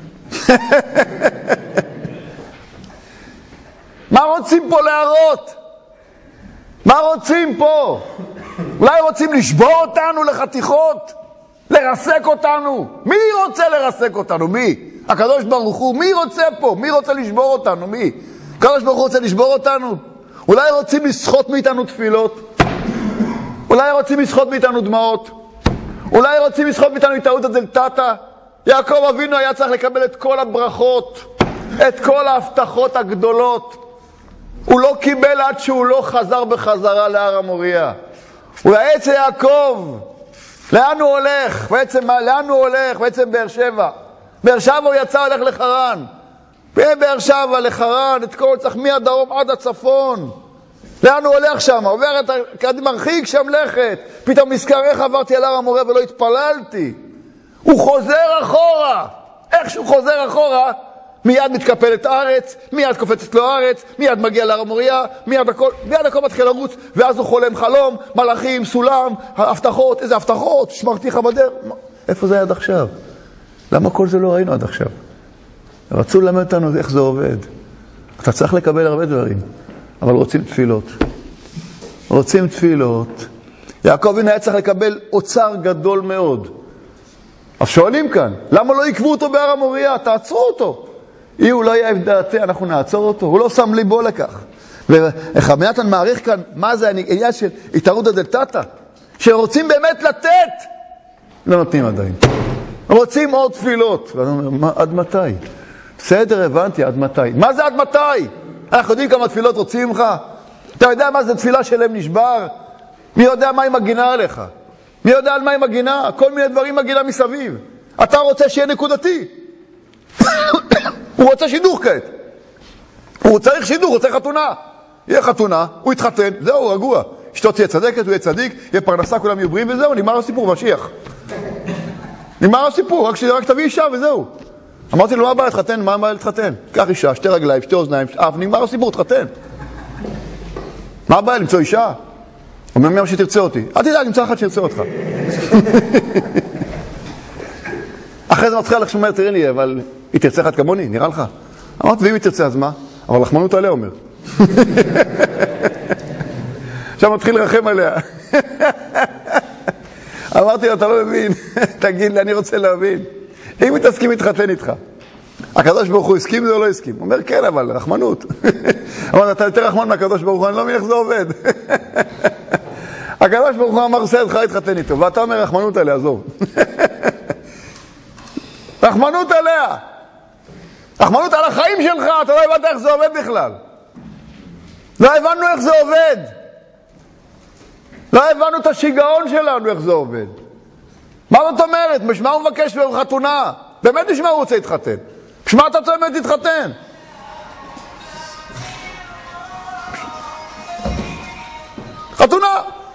מה רוצים פה להראות? מה רוצים פה? אולי רוצים לשבור אותנו לחתיכות? לרסק אותנו? מי רוצה לרסק אותנו? מי? הקדוש ברוך הוא? מי רוצה פה? מי רוצה לשבור אותנו? מי? הקדוש ברוך הוא רוצה לשבור אותנו? אולי רוצים לסחוט מאיתנו תפילות? אולי רוצים לסחוט מאיתנו דמעות? אולי רוצים לסחוט מאיתנו התערותא דלתתא? יעקב אבינו היה צריך לקבל את כל הברכות, את כל ההבטחות הגדולות. הוא לא קיבל עד שהוא לא חזר בחזרה להר המוריה. ולעץ יעקב, לאן הוא הולך? לאן הוא הולך? בעצם באר שבע. באר שבע הוא יצא, הולך לחרן. באר שבע לחרן, את כל צריך מהדרום עד הצפון. לאן הוא הולך שם? עובר את מרחיק שם לכת. פתאום נזכר איך עברתי על הר המוריה ולא התפללתי. הוא חוזר אחורה. איך שהוא חוזר אחורה, מיד מתקפלת הארץ, מיד קופצת לו הארץ, מיד מגיע להר המוריה, מיד הכל מתחיל לרוץ, ואז הוא חולם חלום, מלאכים, סולם, הבטחות, איזה הבטחות, שמרתיך בדרך. איפה זה היה עד עכשיו? למה כל זה לא ראינו עד עכשיו? רצו ללמד אותנו איך זה עובד. אתה צריך לקבל הרבה דברים, אבל רוצים תפילות. רוצים תפילות. יעקב אבינו היה צריך לקבל אוצר גדול מאוד. אז שואלים כאן, למה לא עקבו אותו בהר המוריה? תעצרו אותו. אם הוא לא יהיה דעתי, אנחנו נעצור אותו. הוא לא שם ליבו לכך. וחמינתן מעריך כאן, מה זה העניין של התערותא דלתתא? שרוצים באמת לתת, לא נותנים עדיין. רוצים עוד תפילות. ואני אומר, עד מתי? בסדר, הבנתי, עד מתי? מה זה עד מתי? אנחנו יודעים כמה תפילות רוצים לך? אתה יודע מה זה תפילה שלהם נשבר? מי יודע מה היא מגינה עליך? מי יודע על מה היא מגינה? כל מיני דברים מגינה מסביב. אתה רוצה שיהיה נקודתי. הוא רוצה שידוך כעת. הוא צריך שידוך, הוא רוצה חתונה. יהיה חתונה, הוא יתחתן, זהו, רגוע. אשתו תהיה צדקת, הוא יהיה צדיק, יהיה פרנסה, כולם יהיו בריאים וזהו, נגמר הסיפור, משיח. נגמר הסיפור, רק תביא אישה וזהו. אמרתי לו, מה הבא להתחתן? מה הבא להתחתן? קח אישה, שתי רגליים, שתי אוזניים, אף, נגמר הסיפור, תחתן. מה הבא למצוא אישה? אומר מי שתרצה אותי. אל תדאג, נמצא אחד שירצה אותך. אחרי זה מתחיל לך שאומר, תראה לי, אבל היא תרצה אחד כמוני, נראה לך? אמרתי, ואם היא תרצה, אז מה? אבל לחמנות עליה, אומר. עכשיו מתחיל לרחם עליה. אמרתי לו, אתה לא מבין, תגיד לי, אני רוצה להבין. אם היא תסכים להתחתן איתך, הקדוש ברוך הוא הסכים זה או לא הסכים? הוא אומר, כן, אבל רחמנות. אמרתי, אתה יותר רחמן מהקדוש ברוך הוא, אני לא מבין איך זה עובד. הקדוש ברוך הוא אמר, סיידך להתחתן איתו, ואתה אומר, רחמנות עליה, עזוב. רחמנות עליה. רחמנות על החיים שלך, אתה לא הבנת איך זה עובד בכלל. לא הבנו איך זה עובד. לא הבנו את השיגעון שלנו איך זה עובד. מה זאת אומרת? בשמה הוא מבקש חתונה. באמת בשמה הוא רוצה להתחתן. בשמה אתה באמת להתחתן. חתונה.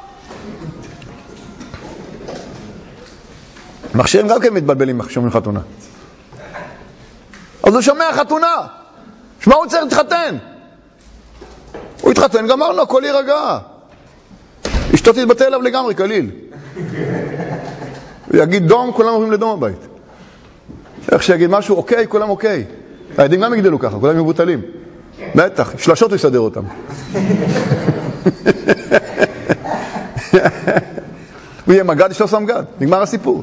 מכשירים גם כן מתבלבלים כשאומרים חתונה. אז הוא שומע חתונה. שמה הוא צריך להתחתן. הוא התחתן, גמרנו, הכל יירגע. אשתו תתבטא אליו לגמרי, כליל. הוא יגיד דום, כולם עוברים לדום הבית. איך שיגיד משהו, אוקיי, כולם אוקיי. הילדים גם יגדלו ככה, כולם מבוטלים. בטח, שלשות הוא יסדר אותם. הוא יהיה מגד, יש לו שם גד. נגמר הסיפור.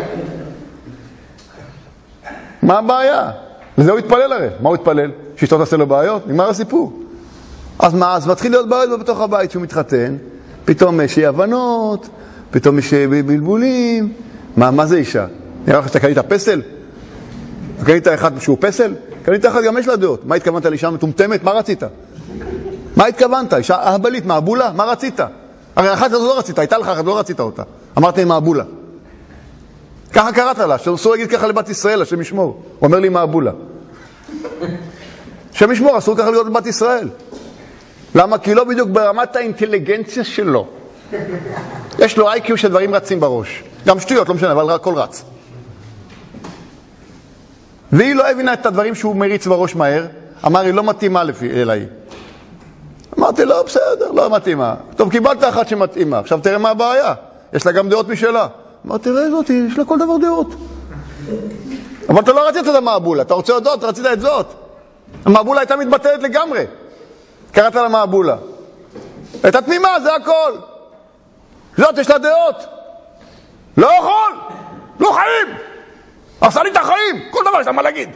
מה הבעיה? לזה הוא יתפלל הרי. מה הוא יתפלל? שאשתו תעשה לו בעיות? נגמר הסיפור. אז מה? אז מתחיל להיות בעיות בתוך הבית שהוא מתחתן. פתאום יש הבנות, פתאום יש בלבולים. מה זה אישה? נראה לך שאתה קנית פסל? קנית אחד שהוא פסל? קנית אחד גם יש לה דעות. מה התכוונת לאישה מטומטמת? מה רצית? מה התכוונת? אישה אהבלית, מעבולה? מה רצית? הרי אחת כזו לא רצית, הייתה לך אחת, לא רצית אותה. אמרתי מעבולה. ככה קראת לה, שאסור להגיד ככה לבת ישראל, השם ישמור. הוא אומר לי מעבולה. השם ישמור, אסור ככה להיות לבת ישראל. למה? כי לא בדיוק ברמת האינטליגנציה שלו. יש לו איי-קיו שדברים רצים בראש. גם שטויות, לא משנה, אבל הכל רץ. והיא לא הבינה את הדברים שהוא מריץ בראש מהר. אמר, היא לא מתאימה אליי. אמרתי, לא, בסדר, לא מתאימה. טוב, קיבלת אחת שמתאימה. עכשיו תראה מה הבעיה. יש לה גם דעות משלה. אמרתי, תראה זאת, יש לה כל דבר דעות. אבל אתה לא רצית את המעבולה. אתה רוצה לדעות, רצית את זאת. המעבולה הייתה מתבטלת לגמרי. קראת לה מעבולה. הייתה תמימה, זה הכל. זאת, יש לה דעות. לא יכול. לא חיים. עשה לי את החיים. כל דבר יש לה מה להגיד.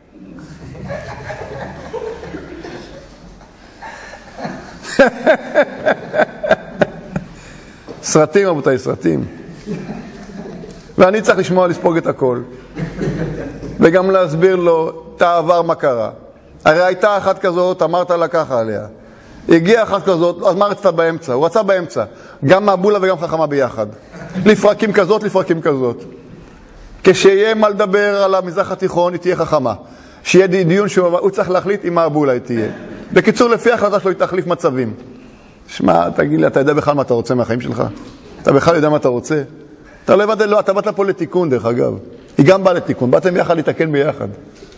סרטים, רבותיי, סרטים. ואני צריך לשמוע לספוג את הכל. וגם להסביר לו את העבר מה קרה. הרי הייתה אחת כזאת, אמרת לה ככה עליה. הגיעה אחת כזאת, אז מה רצת באמצע? הוא רצה באמצע. גם מעבולה וגם חכמה ביחד. לפרקים כזאת, לפרקים כזאת. כשיהיה מה לדבר על המזרח התיכון, היא תהיה חכמה. שיהיה דיון שהוא צריך להחליט אם מעבולה היא תהיה. בקיצור, לפי ההחלטה שלו היא תחליף מצבים. שמע, תגיד לי, אתה יודע בכלל מה אתה רוצה מהחיים שלך? אתה בכלל יודע מה אתה רוצה? אתה לא הבאת, לא, אתה באת פה לתיקון דרך אגב. היא גם באה לתיקון, באתם יחד לתקן ביחד.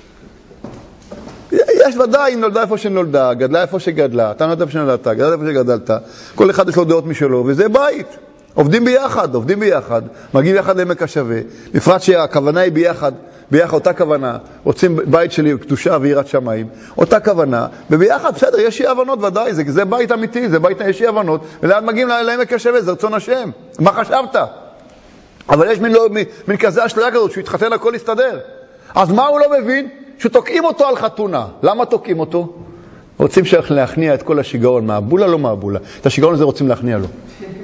יש ודאי, היא נולדה איפה שנולדה, גדלה איפה שגדלה, אתה נולדה איפה שנולדת, גדלה איפה שגדלת, כל אחד יש לו דעות משלו, וזה בית. עובדים ביחד, מגיעים יחד לעמק השווה, בפרט שהכוונה היא ביחד אותה כוונה, רוצים בית שלי קדושה ויראת שמיים, אותה כוונה, וביחד, בסדר, יש אי הבנות ודאי, זה בית אמיתי, זה בית, יש אי הבנות, ולאן מגיעים לעמק השווה, זה רצון השם, מה חשבת? אבל יש מין כזה השליה כזאת, שהוא יתחתן הכל יסתדר. אז מה הוא לא מבין? שתוקעים אותו על חתונה. למה תוקעים אותו? רוצים להכניע את כל השיגעון, מעבולה לא מעבולה. את השיגעון הזה רוצים להכניע לו.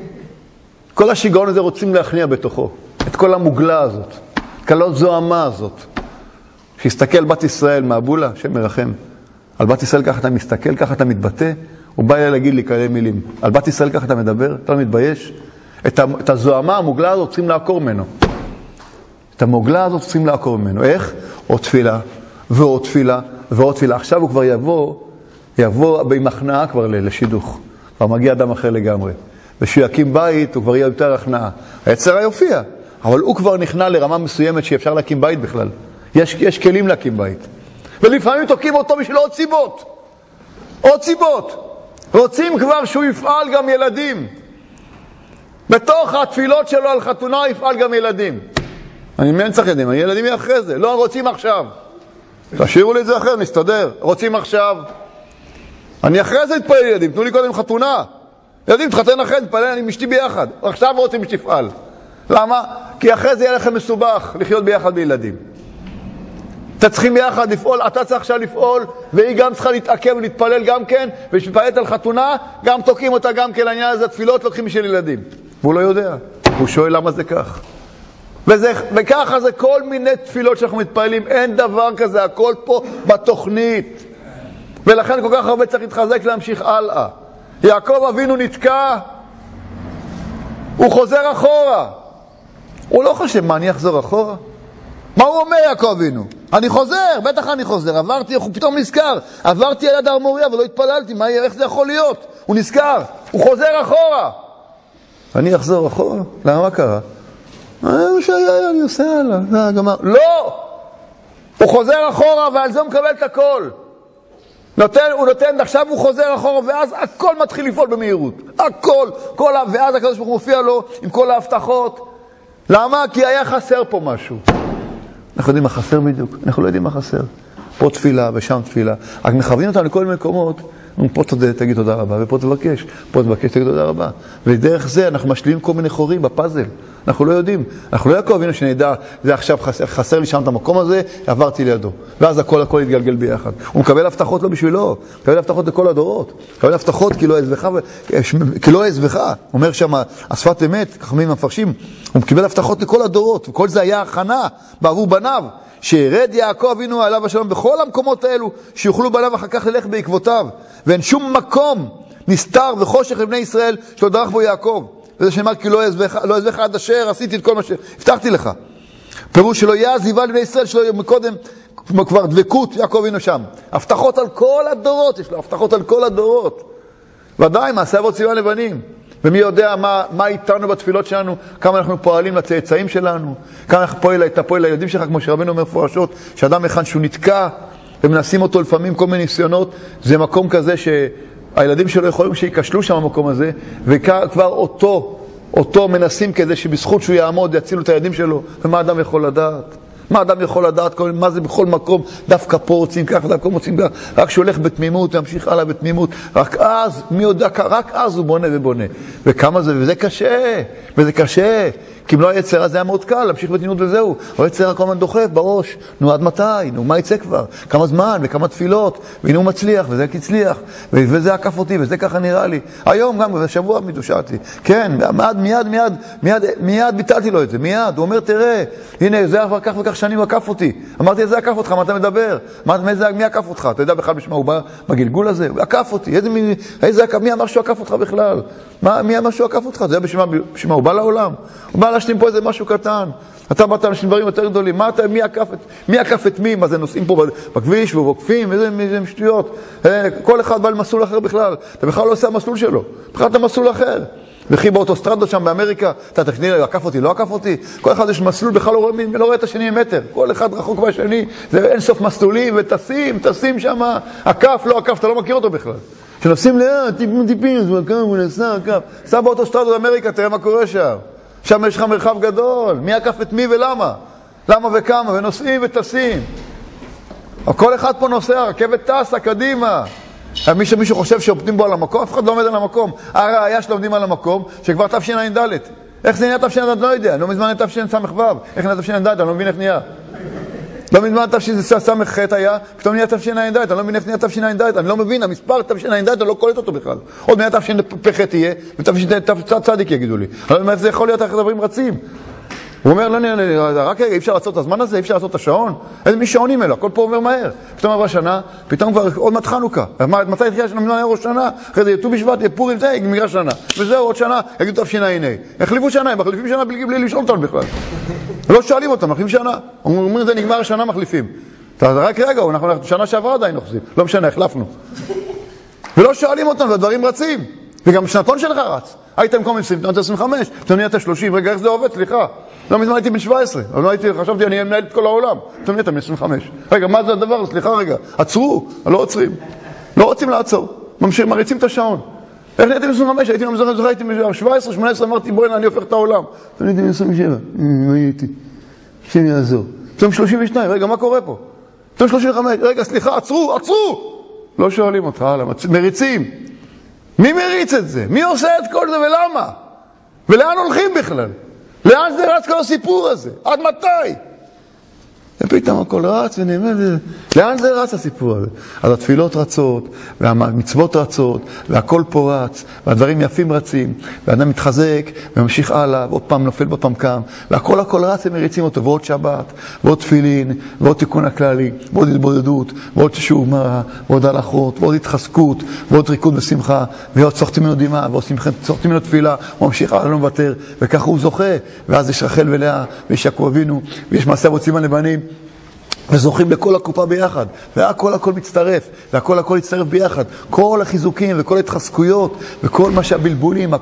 כל השיגעון הזה רוצים להכניע בתוכו. את כל המוגלה הזאת. קלות זוהמה הזאת. שיסתכל על בת ישראל מעבולה, שם מרחם. על בת ישראל ככה אתה מסתכל, ככה אתה מתבטא. הוא בא להגיד לי כאלה מילים. על בת ישראל ככה אתה מדבר, אתה לא מתבייש. את הזוהמה, המוגלה הזאת צריכים לעקור ממנו. את המוגלה הזאת צריכים לעקור ממנו. איך? עוד תפילה, ועוד תפילה, ועוד תפילה. עכשיו הוא כבר יבוא במכנעה כבר לשידוך. כבר מגיע אדם אחר לגמרי. ושהוא יקים בית, הוא כבר יהיה יותר הכנעה. היצר יופיע, אבל הוא כבר נכנע לרמה מסוימת שאפשר להקים בית בכלל. יש כלים להקים בית. ולפעמים תוקעים אותו בשביל עוד סיבות. עוד סיבות. רוצים כבר שהוא יפעל גם ילדים. בתוך התפילות שלו על חתונה יפעל גם ילדים. אני מבין צריך ילדים, הילדים יהיה אחרי זה. לא, רוצים עכשיו. תשאירו לי את זה אחר, נסתדר. רוצים עכשיו. אני אחרי זה אתפלל ילדים, תנו לי קודם חתונה. ילדים תחתן אחרי זה, תפלל, אני משתי ביחד. עכשיו רוצים שתפעל. למה? כי אחרי זה יהיה לכם מסובך לחיות ביחד בילדים. אתם צריכים ביחד לפעול, אתה צריך עכשיו לפעול, והיא גם צריכה להתעכב ולהתפלל גם כן, ושתפלט על חתונה, גם תוקעים אותה גם כן לעניין הזה, תפילות לוקחים בשביל ילדים. והוא לא יודע. הוא שואל למה זה כך. וככה זה כל מיני תפילות שאנחנו מתפעלים, אין דבר כזה, הכל פה בתוכנית. ולכן כל כך הרבה צריך להתחזק להמשיך הלאה. יעקב אבינו נתקע, הוא חוזר אחורה. הוא לא חושב, מה, אני אחזור אחורה? מה הוא אומר יעקב אבינו? אני חוזר, בטח אני חוזר, עברתי, הוא פתאום נזכר, עברתי על יד הארמוריה ולא התפללתי, איך זה יכול להיות? הוא נזכר, הוא חוזר אחורה. אני אחזור אחורה? למה מה קרה? אני עושה הלאה, גמר. לא! הוא חוזר אחורה ועל זה הוא מקבל את הכל. הוא נותן, עכשיו הוא חוזר אחורה ואז הכל מתחיל לפעול במהירות. הכל, ואז הקדוש ברוך הוא מופיע לו עם כל ההבטחות. למה? כי היה חסר פה משהו. אנחנו יודעים מה חסר בדיוק, אנחנו לא יודעים מה חסר. פה תפילה ושם תפילה. רק מכוונים אותנו לכל מיני מקומות, פה תגיד תודה רבה, ופה תבקש, פה תבקש, תגיד תודה רבה. ודרך זה אנחנו משלימים כל מיני חורים בפאזל. אנחנו לא יודעים. אנחנו לא יעקב אבינו שנדע, זה עכשיו חסר לי שם את המקום הזה, עברתי לידו. ואז הכל יתגלגל ביחד. הוא מקבל הבטחות לא בשבילו, הוא מקבל הבטחות לכל הדורות. הוא מקבל הבטחות כי לא העזבך. הוא אומר שם, השפת אמת, חכמים המפרשים, הוא מקבל הבטחות לכל הדורות. וכל זה היה הכנה בעבור בניו, שירד יעקב אבינו עליו השלום בכל המקומות האלו, שיוכלו בניו אחר כך ללך בעקבותיו, ואין שום מקום נסתר וחושך לבני ישראל שלא דרך בו יעקב. וזה שאמר כי לא יעזבך עד אשר עשיתי את כל מה שהבטחתי לך. פירוש שלא יהיה עזיבה לבני ישראל, שלא יהיה מקודם כבר דבקות יעקב אבינו שם. הבטחות על כל הדורות, יש לו הבטחות על כל הדורות. ודאי, מעשה אבות ציון לבנים. ומי יודע מה איתנו בתפילות שלנו, כמה אנחנו פועלים לצאצאים שלנו, כמה אנחנו פועל לילדים שלך, כמו שרבנו אומר פורשות, שאדם אחד שהוא נתקע, ומנסים אותו לפעמים כל מיני ניסיונות, זה מקום כזה שהילדים שלו יכולים שיקשלו שם במקום הזה, וכבר אותו מנסים כזה שבזכות שהוא יעמוד, יצילו את הילדים שלו, ומה אדם יכול לדעת? מה אדם יכול לדעת? מה זה בכל מקום? דווקא פה רוצים ככה, דווקא רוצים ככה. רק שהוא הולך בתמימות, ימשיך הלאה בתמימות. רק אז, מי יודע, רק אז הוא בונה ובונה. וכמה זה, וזה קשה. וזה קשה. כי אם לא היצר, אז זה היה מאוד קל, להמשיך בתמימות וזהו. אבל היצר כל הזמן דוחף בראש. נו, עד מתי? נו, מה יצא כבר? כמה זמן וכמה תפילות. והנה הוא מצליח, וזה הצליח. וזה עקף אותי, וזה ככה נראה לי. היום גם, בשבוע מדושעתי. כן, מיד ביטלתי לו את זה. מיד. הוא אומר, תראה, הנה, זה עבר כך וכך שנים עקף אותי. אמרתי, זה עקף אותך, מה אתה מדבר? מי עקף אותך? אתה יודע בכלל בשמה, הוא בא בגלגול הזה? הוא עקף אותי. מי אמר שהוא עקף אותך בכלל? מי אמר שהוא עקף אותך? זה היה בשמה, הוא בא לעולם. הוא בא להשלים פה איזה משהו קטן. אתה באת להשלים דברים יותר גדולים. מי עקף את מי? מה זה נוסעים פה בכביש ובוקפים? איזה שטויות. כל אחד בא למסלול אחר בכלל. אתה בכלל לא עושה המסלול שלו. בכלל אתה מסלול אחר. וכי באוטוסטרדות שם באמריקה, אתה תקני לי, עקף אותי, לא עקף אותי. כל אחד יש מסלול, בכלל לא רואה את השני ממטר. כל אחד רחוק מהשני. זה אין סוף מסלולים וטסים שם. עקף, לא עקף, אתה לא מכיר אותו בכלל. שנוסעים לאט, טיפים, הוא עקף, הוא נסע, עקף. סע באוטוסטרדות באמריקה, תראה מה קורה שם. שם יש לך מרחב גדול. מי עקף את מי ולמה? למה וכמה? ונוסעים וטסים. כל אחד פה נוסע, רכבת טסה, קדימה. מישהו חושב שעובדים בו על המקום, אף אחד לא עומד על המקום. הראיה שלומדים על המקום, שכבר תשע"ד. איך זה נהיה תשע"ד? לא יודע. לא מזמן תשס"ו. איך נהיה תשע"ד? אני לא מבין איך נהיה. לא מזמן תשס"ח היה, פתאום נהיה תשע"ד. אני לא מבין איך נהיה תשע"ד. אני לא מבין, המספר תשע"ד, אני לא קולט אותו בכלל. עוד נהיה תשפ"ח תהיה, ותשצ"ד יגידו לי. אני לא מבין איך זה יכול להיות, איך הדברים רצים. הוא אומר, לא, רק אי אפשר לעשות את הזמן הזה, אי אפשר לעשות את השעון. איזה מי שעונים אלו, הכל פה עובר מהר. פתאום עברה שנה, פתאום כבר עוד מעט חנוכה. מתי התחילה שנה? היה ראש שנה, אחרי זה יהיה ט"ו בשבט, יהיה פורים, זה יגמרה שנה. וזהו, עוד שנה, יגידו תשע"ה. החליפו שנה, הם מחליפים שנה בלי לשאול אותם בכלל. לא שואלים אותם, מחליפים שנה. אומרים, זה נגמר השנה, מחליפים. רק רגע, אנחנו שנה שעברה עדיין נוחזים. לא משנה, החלפנו. ולא שואלים אותם, והדברים רצים. וגם שנתון שלך רץ. הייתם קודם 25, פתאום נהיית 30, רגע, איך זה עובד? סליחה. לא מזמן הייתי בן 17, אבל חשבתי, אני מנהל את כל העולם. פתאום נהיית 25. רגע, מה זה הדבר? סליחה רגע. עצרו, לא עוצרים. לא רוצים לעצור. מריצים את השעון. איך נהייתי 25? הייתי במזרח, הייתי 17, 18, אמרתי, בואי, אני הופך את העולם. פתאום נהייתי 27. מה הייתי? שם יעזור. פתאום 32, רגע, מה קורה פה? פתאום 35, רגע, סליחה, עצרו. לא שואלים אותך, מריצים. מי מריץ את זה? מי עושה את כל זה ולמה? ולאן הולכים בכלל? לאן זה רץ כל הסיפור הזה? עד מתי? ופתאום הכל רץ ונאמר, לאן זה רץ הסיפור הזה? אז התפילות רצות, והמצוות רצות, והכל פה רץ, והדברים יפים רצים, והאדם מתחזק, וממשיך הלאה, ועוד פעם נופל, ועוד פעם קם, והכל רץ ומריצים אותו, ועוד שבת, ועוד תפילין, ועוד תיקון הכללי, ועוד התבודדות, ועוד שומרה, ועוד הלכות, ועוד התחזקות, ועוד ריקוד ושמחה, ועוד צוחקים ממנו דמעה, ועוד צוחקים ממנו תפילה, הוא ממשיך הלאה, לא מוותר, וככה הוא זוכה, ואז יש רחל ולאה, ויש יעקב אבינו, ויש מעשה אבות ציון לבנים, וזוכים לכל הקופה ביחד, והכל מצטרף, והכל יצטרף ביחד, כל החיזוקים וכל ההתחזקויות, וכל מה שהבלבולים,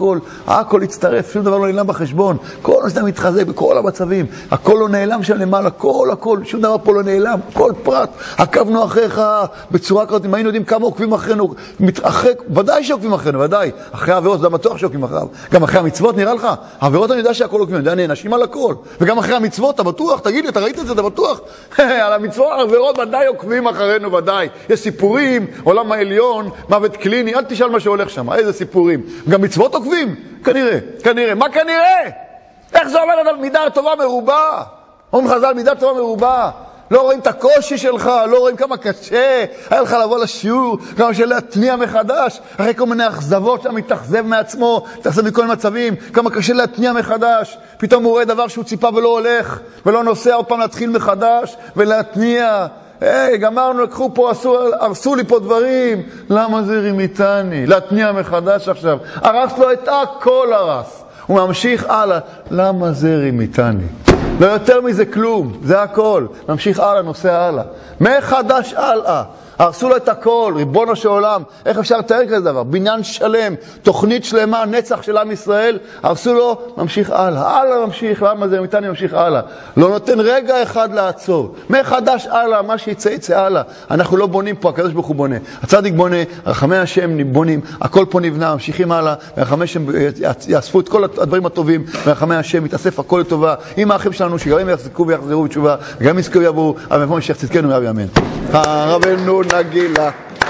הכל יצטרף, שום דבר לא נעלם בחשבון, כל מה שאתה מתחזק בכל המצבים, הכל לא נעלם שם למעלה, הכל, שום דבר פה לא נעלם, כל פרט, עקבנו אחריך בצורה כזאת, אם היינו יודעים כמה עוקבים אחרינו, ודאי שעוקבים אחרינו, ודאי, אחרי העבירות זה בטוח שעוקבים אחריו, גם אחרי המצוות נראה לך, העבירות אני יודע שהכל עוקבים, אני יודע, נענשים על הכל, וגם אחרי המצוות, אתה בטוח, תגיד לי, אתה ראית את זה, אתה בטוח? על המצוות, העבירות ודאי עוקבים אחרינו, ודאי. יש סיפורים, עולם העליון, מוות קליני, אל תשאל מה שהולך שם, איזה סיפורים. גם מצוות עוקבים? כנראה. מה כנראה? איך זה עובד על מידה טובה מרובה? אומרים חז"ל, מידה טובה מרובה. לא רואים את הקושי שלך, לא רואים כמה קשה היה לך לבוא לשיעור, כמה להתניע מחדש, אחרי כל מיני אכזבות שאתה מתאכזב מעצמו, מתאכזב מכל מצבים, כמה קשה להתניע מחדש, פתאום הוא רואה דבר שהוא ציפה ולא הולך, ולא נוסע עוד פעם להתחיל מחדש ולהתניע. גמרנו, לקחו פה, הרסו לי פה דברים, למה זה רימיתני? להתניע מחדש עכשיו, הרס לו את הכל הרס, הוא ממשיך הלאה, למה זה רימיתני? לא יותר מזה כלום, זה הכל, ממשיך הלאה, נוסע הלאה, מחדש הלאה, הרסו לו את הכל, ריבונו של עולם, איך אפשר לתאר כזה דבר? בניין שלם, תוכנית שלמה, נצח של עם ישראל, הרסו לו, ממשיך הלאה, הלאה ממשיך, למה זה רימיתני? ממשיך הלאה, לא נותן רגע אחד לעצור, מחדש הלאה, מה שיצא יצא הלאה, אנחנו לא בונים פה, הקדוש ברוך הוא בונה, הצדיק בונה, רחמי השם בונים, הכל פה נבנה, ממשיכים הלאה, ורחמי השם יאספו את כל הדברים הטובים, ורחמי השם יתאסף הכל לטובה, עם האחים שלנו שגם יחזקו ויחזרו בתשובה, וגם יזכו ויבואו, אבל כמו משיח צדקנו ויבוא אמן. הרבנו נגילה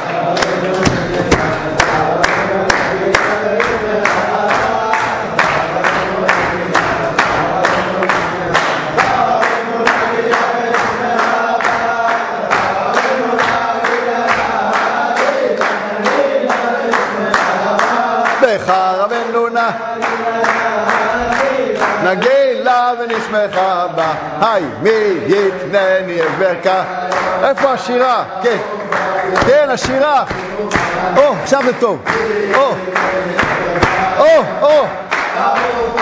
רבנו נגילה ונשמחה בה, היי מי יתנני אברכה. איפה השירה? כן, כן, השירה. עכשיו זה טוב.